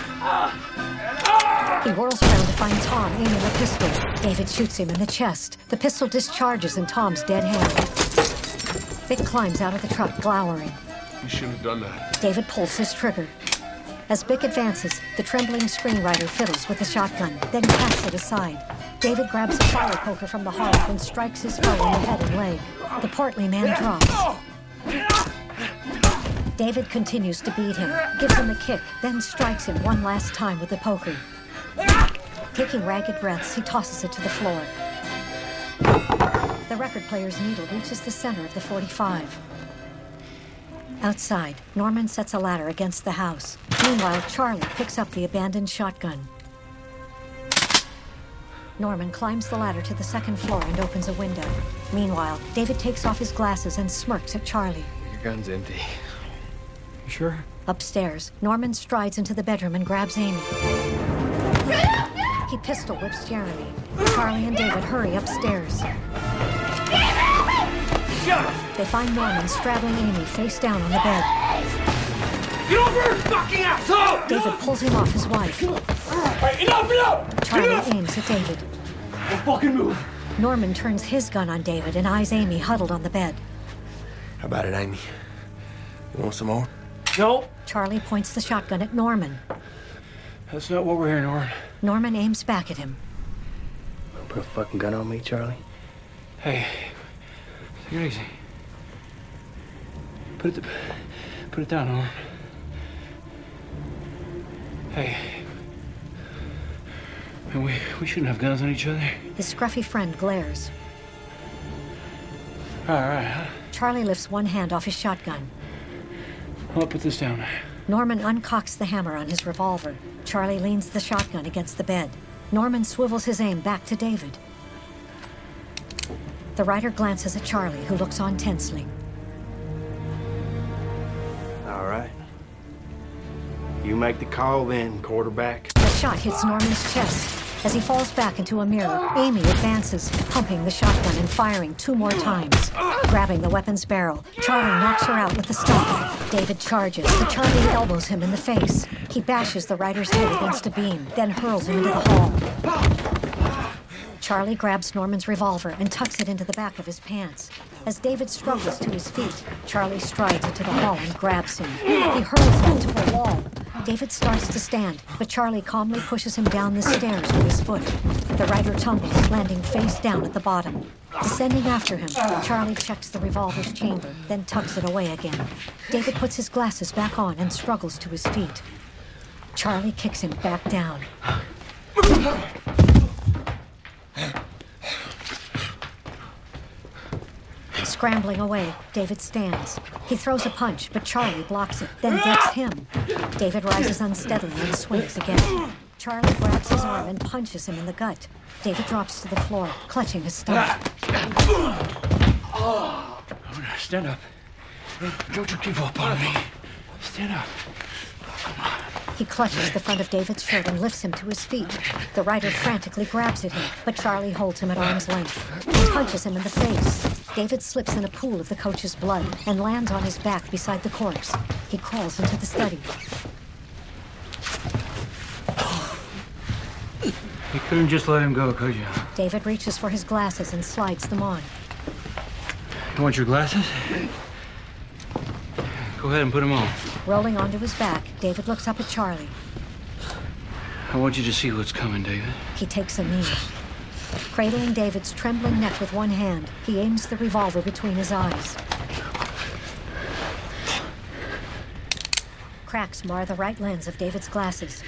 He whirls around to find Tom aiming a pistol. David shoots him in the chest. The pistol discharges in Tom's dead hand. Vic climbs out of the truck, glowering. You shouldn't have done that. David pulls his trigger. As Bick advances, the trembling screenwriter fiddles with the shotgun, then casts it aside. David grabs a fire poker from the hearth and strikes his foe in the head and leg. The portly man drops. David continues to beat him, gives him a kick, then strikes him one last time with the poker. Taking ragged breaths, he tosses it to the floor. The record player's needle reaches the center of the .45. Outside, Norman sets a ladder against the house. Meanwhile, Charlie picks up the abandoned shotgun. Norman climbs the ladder to the second floor and opens a window. Meanwhile, David takes off his glasses and smirks at Charlie. Your gun's empty. You sure? Upstairs, Norman strides into the bedroom and grabs Amy. He pistol whips Jeremy. Charlie and David hurry upstairs. They find Norman straddling Amy face down on the bed. Get over here, fucking asshole! David pulls him off his wife. Right, enough! Charlie aims at David. Don't fucking move. Norman turns his gun on David and eyes Amy huddled on the bed. How about it, Amy? You want some more? No. Charlie points the shotgun at Norman. That's not what we're here, Norman. Norman aims back at him. Put a fucking gun on me, Charlie? Hey, take it easy. Put it down, Norman. Hey. Man, we shouldn't have guns on each other. His scruffy friend glares. All right. Charlie lifts one hand off his shotgun. I'll put this down. Norman uncocks the hammer on his revolver. Charlie leans the shotgun against the bed. Norman swivels his aim back to David. The writer glances at Charlie, who looks on tensely. All right. You make the call then, quarterback. The shot hits Norman's chest. As he falls back into a mirror, Amy advances, pumping the shotgun and firing 2 more times. Grabbing the weapon's barrel, Charlie knocks her out with the stock. David charges, but Charlie elbows him in the face. He bashes the writer's head against a beam, then hurls him into the hall. Charlie grabs Norman's revolver and tucks it into the back of his pants. As David struggles to his feet, Charlie strides into the hall and grabs him. He hurls him into a wall. David starts to stand, but Charlie calmly pushes him down the stairs with his foot. The writer tumbles, landing face down at the bottom. Descending after him, Charlie checks the revolver's chamber, then tucks it away again. David puts his glasses back on and struggles to his feet. Charlie kicks him back down. Scrambling away, David stands. He throws a punch, but Charlie blocks it, then gets him. David rises unsteadily and swings again. Charlie grabs his arm and punches him in the gut. David drops to the floor, clutching his stomach. Stand up. Don't you give up on me. Stand up. He clutches the front of David's shirt and lifts him to his feet. The rider frantically grabs at him, but Charlie holds him at arm's length. He punches him in the face. David slips in a pool of the coach's blood and lands on his back beside the corpse. He crawls into the study. You couldn't just let him go, could you? David reaches for his glasses and slides them on. You want your glasses? Go ahead and put them on. Rolling onto his back, David looks up at Charlie. I want you to see what's coming, David. He takes a knee. Cradling David's trembling neck with one hand, he aims the revolver between his eyes. Cracks mar the right lens of David's glasses.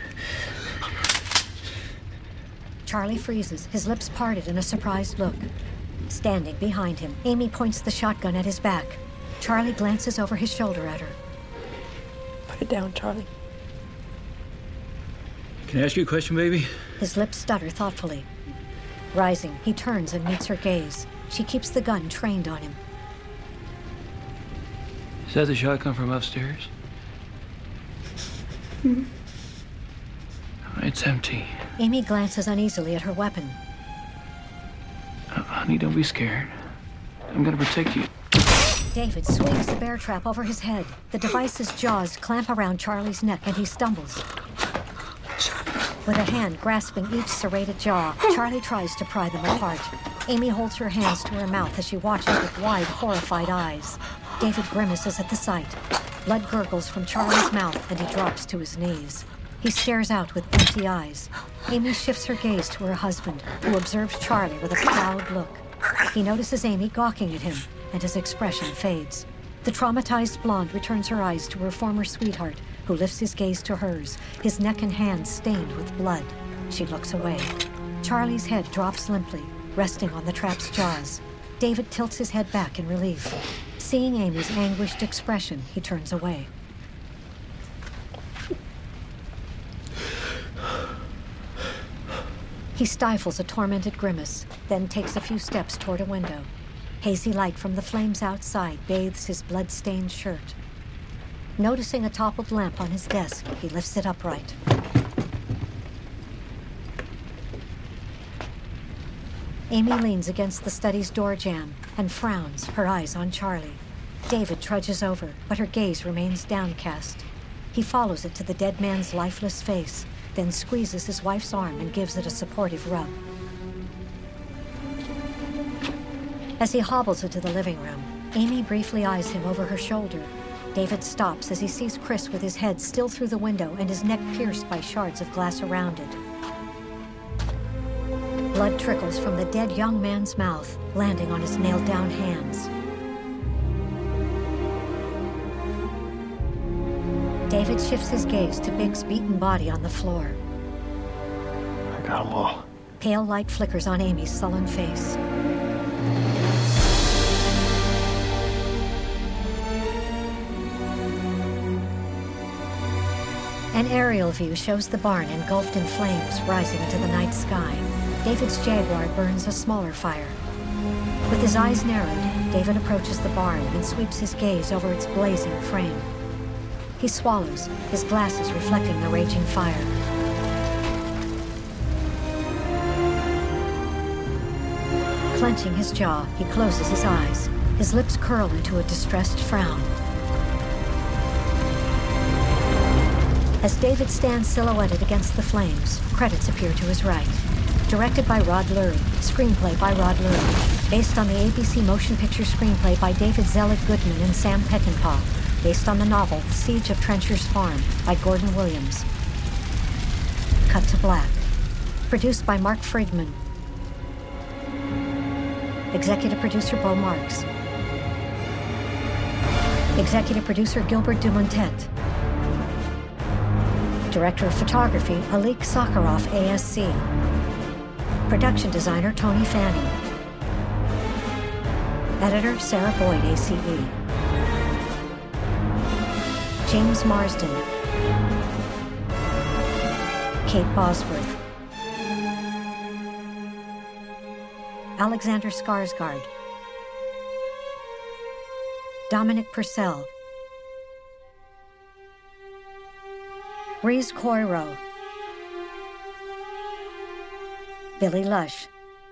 Charlie freezes, his lips parted in a surprised look. Standing behind him, Amy points the shotgun at his back. Charlie glances over his shoulder at her. Put it down, Charlie. Can I ask you a question, baby? His lips stutter thoughtfully. Rising, he turns and meets her gaze. She keeps the gun trained on him. Is that the shotgun from upstairs? It's empty. Amy glances uneasily at her weapon. Honey, don't be scared. I'm gonna protect you. David swings the bear trap over his head. The device's jaws clamp around Charlie's neck and he stumbles. With a hand grasping each serrated jaw, Charlie tries to pry them apart. Amy holds her hands to her mouth as she watches with wide, horrified eyes. David grimaces at the sight. Blood gurgles from Charlie's mouth and he drops to his knees. He stares out with empty eyes. Amy shifts her gaze to her husband, who observes Charlie with a proud look. He notices Amy gawking at him, and his expression fades. The traumatized blonde returns her eyes to her former sweetheart, who lifts his gaze to hers, his neck and hands stained with blood. She looks away. Charlie's head drops limply, resting on the trap's jaws. David tilts his head back in relief. Seeing Amy's anguished expression, he turns away. He stifles a tormented grimace, then takes a few steps toward a window. Hazy light from the flames outside bathes his blood-stained shirt. Noticing a toppled lamp on his desk, he lifts it upright. Amy leans against the study's door jamb and frowns, her eyes on Charlie. David trudges over, but her gaze remains downcast. He follows it to the dead man's lifeless face, then squeezes his wife's arm and gives it a supportive rub. As he hobbles into the living room, Amy briefly eyes him over her shoulder. David stops as he sees Chris with his head still through the window and his neck pierced by shards of glass around it. Blood trickles from the dead young man's mouth, landing on his nailed-down hands. David shifts his gaze to Big's beaten body on the floor. I got them all. Pale light flickers on Amy's sullen face. An aerial view shows the barn engulfed in flames rising into the night sky. David's Jaguar burns a smaller fire. With his eyes narrowed, David approaches the barn and sweeps his gaze over its blazing frame. He swallows, his glasses reflecting the raging fire. Clenching his jaw, he closes his eyes. His lips curl into a distressed frown. As David stands silhouetted against the flames, credits appear to his right. Directed by Rod Lurie, screenplay by Rod Lurie. Based on the ABC motion picture screenplay by David Zelig Goodman and Sam Peckinpah. Based on the novel The Siege of Trencher's Farm by Gordon Williams. Cut to black. Produced by Mark Friedman. Executive producer Bo Marks. Executive producer Gilbert Dumontet. Director of Photography, Alik Sakharov, ASC. Production Designer, Tony Fanning. Editor, Sarah Boyd, ACE. James Marsden. Kate Bosworth. Alexander Skarsgård. Dominic Purcell. Reese Coiro. Billy Lush.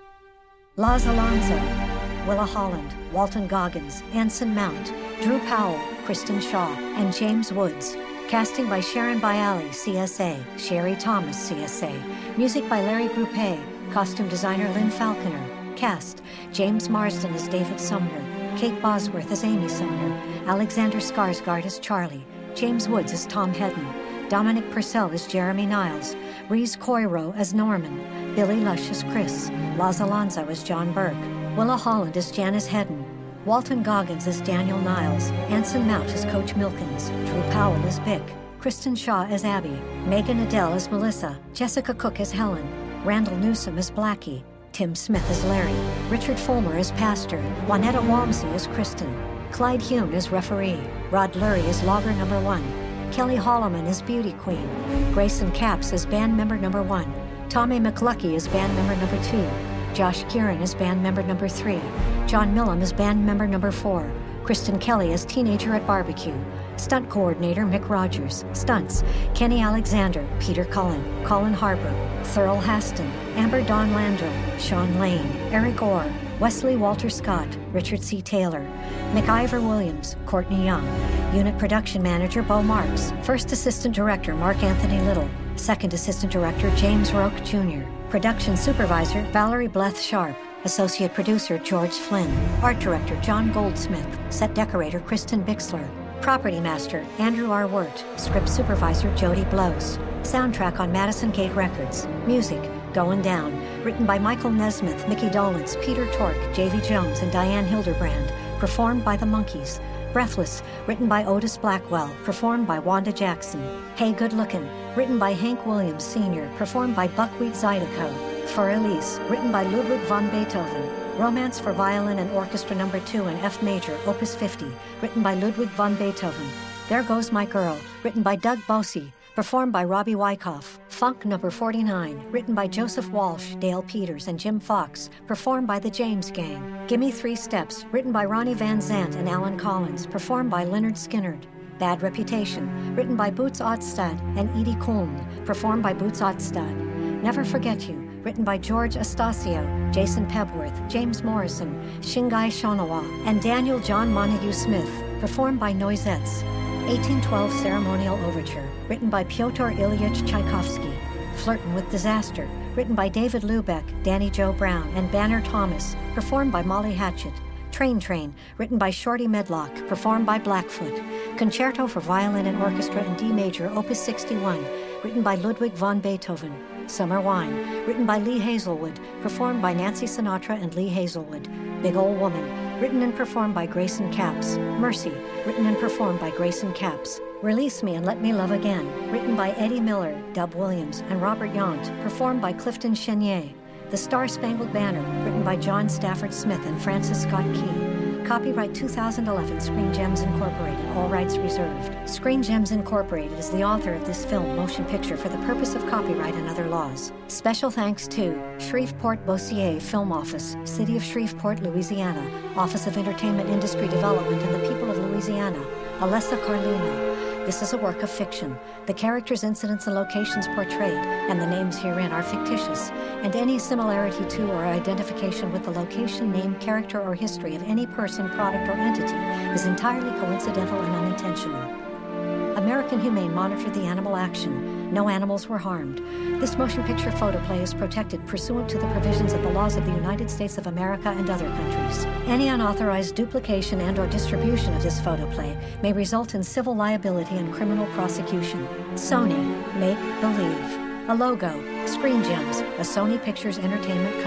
Laz Alonso. Willa Holland, Walton Goggins, Anson Mount, Drew Powell, Kristen Shaw, and James Woods. Casting by Sharon Bialy, CSA, Sherry Thomas, CSA. Music by Larry Groupé. Costume designer Lynn Falconer. Cast: James Marsden as David Sumner, Kate Bosworth as Amy Sumner, Alexander Skarsgård as Charlie, James Woods as Tom Hedden, Dominic Purcell as Jeremy Niles, Reese Coiro as Norman, Billy Lush as Chris, Laz Alonso as John Burke, Willa Holland as Janice Hedden, Walton Goggins as Daniel Niles, Anson Mount as Coach Milkins, Drew Powell as Bick, Kristen Shaw as Abby, Megan Adele as Melissa, Jessica Cook as Helen, Randall Newsom as Blackie, Tim Smith as Larry, Richard Fulmer as Pastor, Juanetta Walmsley as Kristen, Clyde Hume as referee, Rod Lurie as logger number 1, Kelly Holloman as beauty queen, Grayson Capps as band member number 1, Tommy McLucky as band member number 2, Josh Kieran as band member number 3, John Millam as band member number 4, Kristen Kelly as teenager at barbecue, stunt coordinator Mick Rogers, stunts Kenny Alexander, Peter Cullen, Colin Harbour, Thurl Haston, Amber Dawn Landrill, Sean Lane, Eric Orr, Wesley Walter Scott, Richard C. Taylor, McIver Williams, Courtney Young, Unit Production Manager Bo Marks, First Assistant Director Mark Anthony Little, Second Assistant Director James Roque Jr., Production Supervisor Valerie Bleth Sharp, Associate Producer George Flynn, Art Director John Goldsmith, Set Decorator Kristen Bixler, Property Master Andrew R. Wirt, Script Supervisor Jody Blows, Soundtrack on Madison Gate Records, Music Going Down, written by Michael Nesmith, Mickey Dolenz, Peter Tork, J.V. Jones, and Diane Hildebrand, performed by the Monkees. Breathless, written by Otis Blackwell, performed by Wanda Jackson. Hey Good Lookin', written by Hank Williams Sr., performed by Buckwheat Zydeco. For Elise, written by Ludwig van Beethoven. Romance for Violin and Orchestra No. 2 in F Major, Opus 50, written by Ludwig van Beethoven. There Goes My Girl, written by Doug Bosey, performed by Robbie Wyckoff. Funk No. 49, written by Joseph Walsh, Dale Peters, and Jim Fox, performed by the James Gang. Gimme 3 Steps, written by Ronnie Van Zant and Alan Collins, performed by Leonard Skinnard. Bad Reputation, written by Boots Otstad and Edie Kulm, performed by Boots Otstad. Never Forget You, written by George Astasio, Jason Pebworth, James Morrison, Shingai Shonawa, and Daniel John Montague Smith, performed by Noisettes. 1812 Ceremonial Overture, written by Pyotr Ilyich Tchaikovsky. Flirtin' with Disaster, written by David Lubeck, Danny Joe Brown, and Banner Thomas, performed by Molly Hatchet. Train Train, written by Shorty Medlock, performed by Blackfoot. Concerto for Violin and Orchestra in D Major, Opus 61, written by Ludwig van Beethoven. Summer Wine, written by Lee Hazelwood, performed by Nancy Sinatra and Lee Hazelwood. Big Ol' Woman, written and performed by Grayson Capps. Mercy, written and performed by Grayson Capps. Release Me and Let Me Love Again, written by Eddie Miller, Dub Williams, and Robert Yount, performed by Clifton Chenier. The Star-Spangled Banner, written by John Stafford Smith and Francis Scott Key. Copyright 2011, Screen Gems Incorporated, all rights reserved. Screen Gems Incorporated is the author of this film motion picture for the purpose of copyright and other laws. Special thanks to Shreveport-Bossier Film Office, City of Shreveport, Louisiana, Office of Entertainment Industry Development and the People of Louisiana, Alessa Carlino. This is a work of fiction. The characters, incidents, and locations portrayed, and the names herein are fictitious, and any similarity to or identification with the location, name, character, or history of any person, product, or entity is entirely coincidental and unintentional. American Humane monitored the animal action. No animals were harmed. This motion picture photoplay is protected pursuant to the provisions of the laws of the United States of America and other countries. Any unauthorized duplication and/or distribution of this photoplay may result in civil liability and criminal prosecution. Sony, Make Believe. A logo, Screen Gems, a Sony Pictures Entertainment company.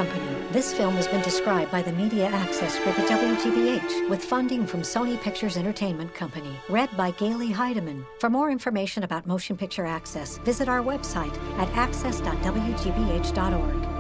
This film has been described by the Media Access Group at WGBH with funding from Sony Pictures Entertainment Company. Read by Gailey Heidemann. For more information about Motion Picture Access, visit our website at access.wgbh.org.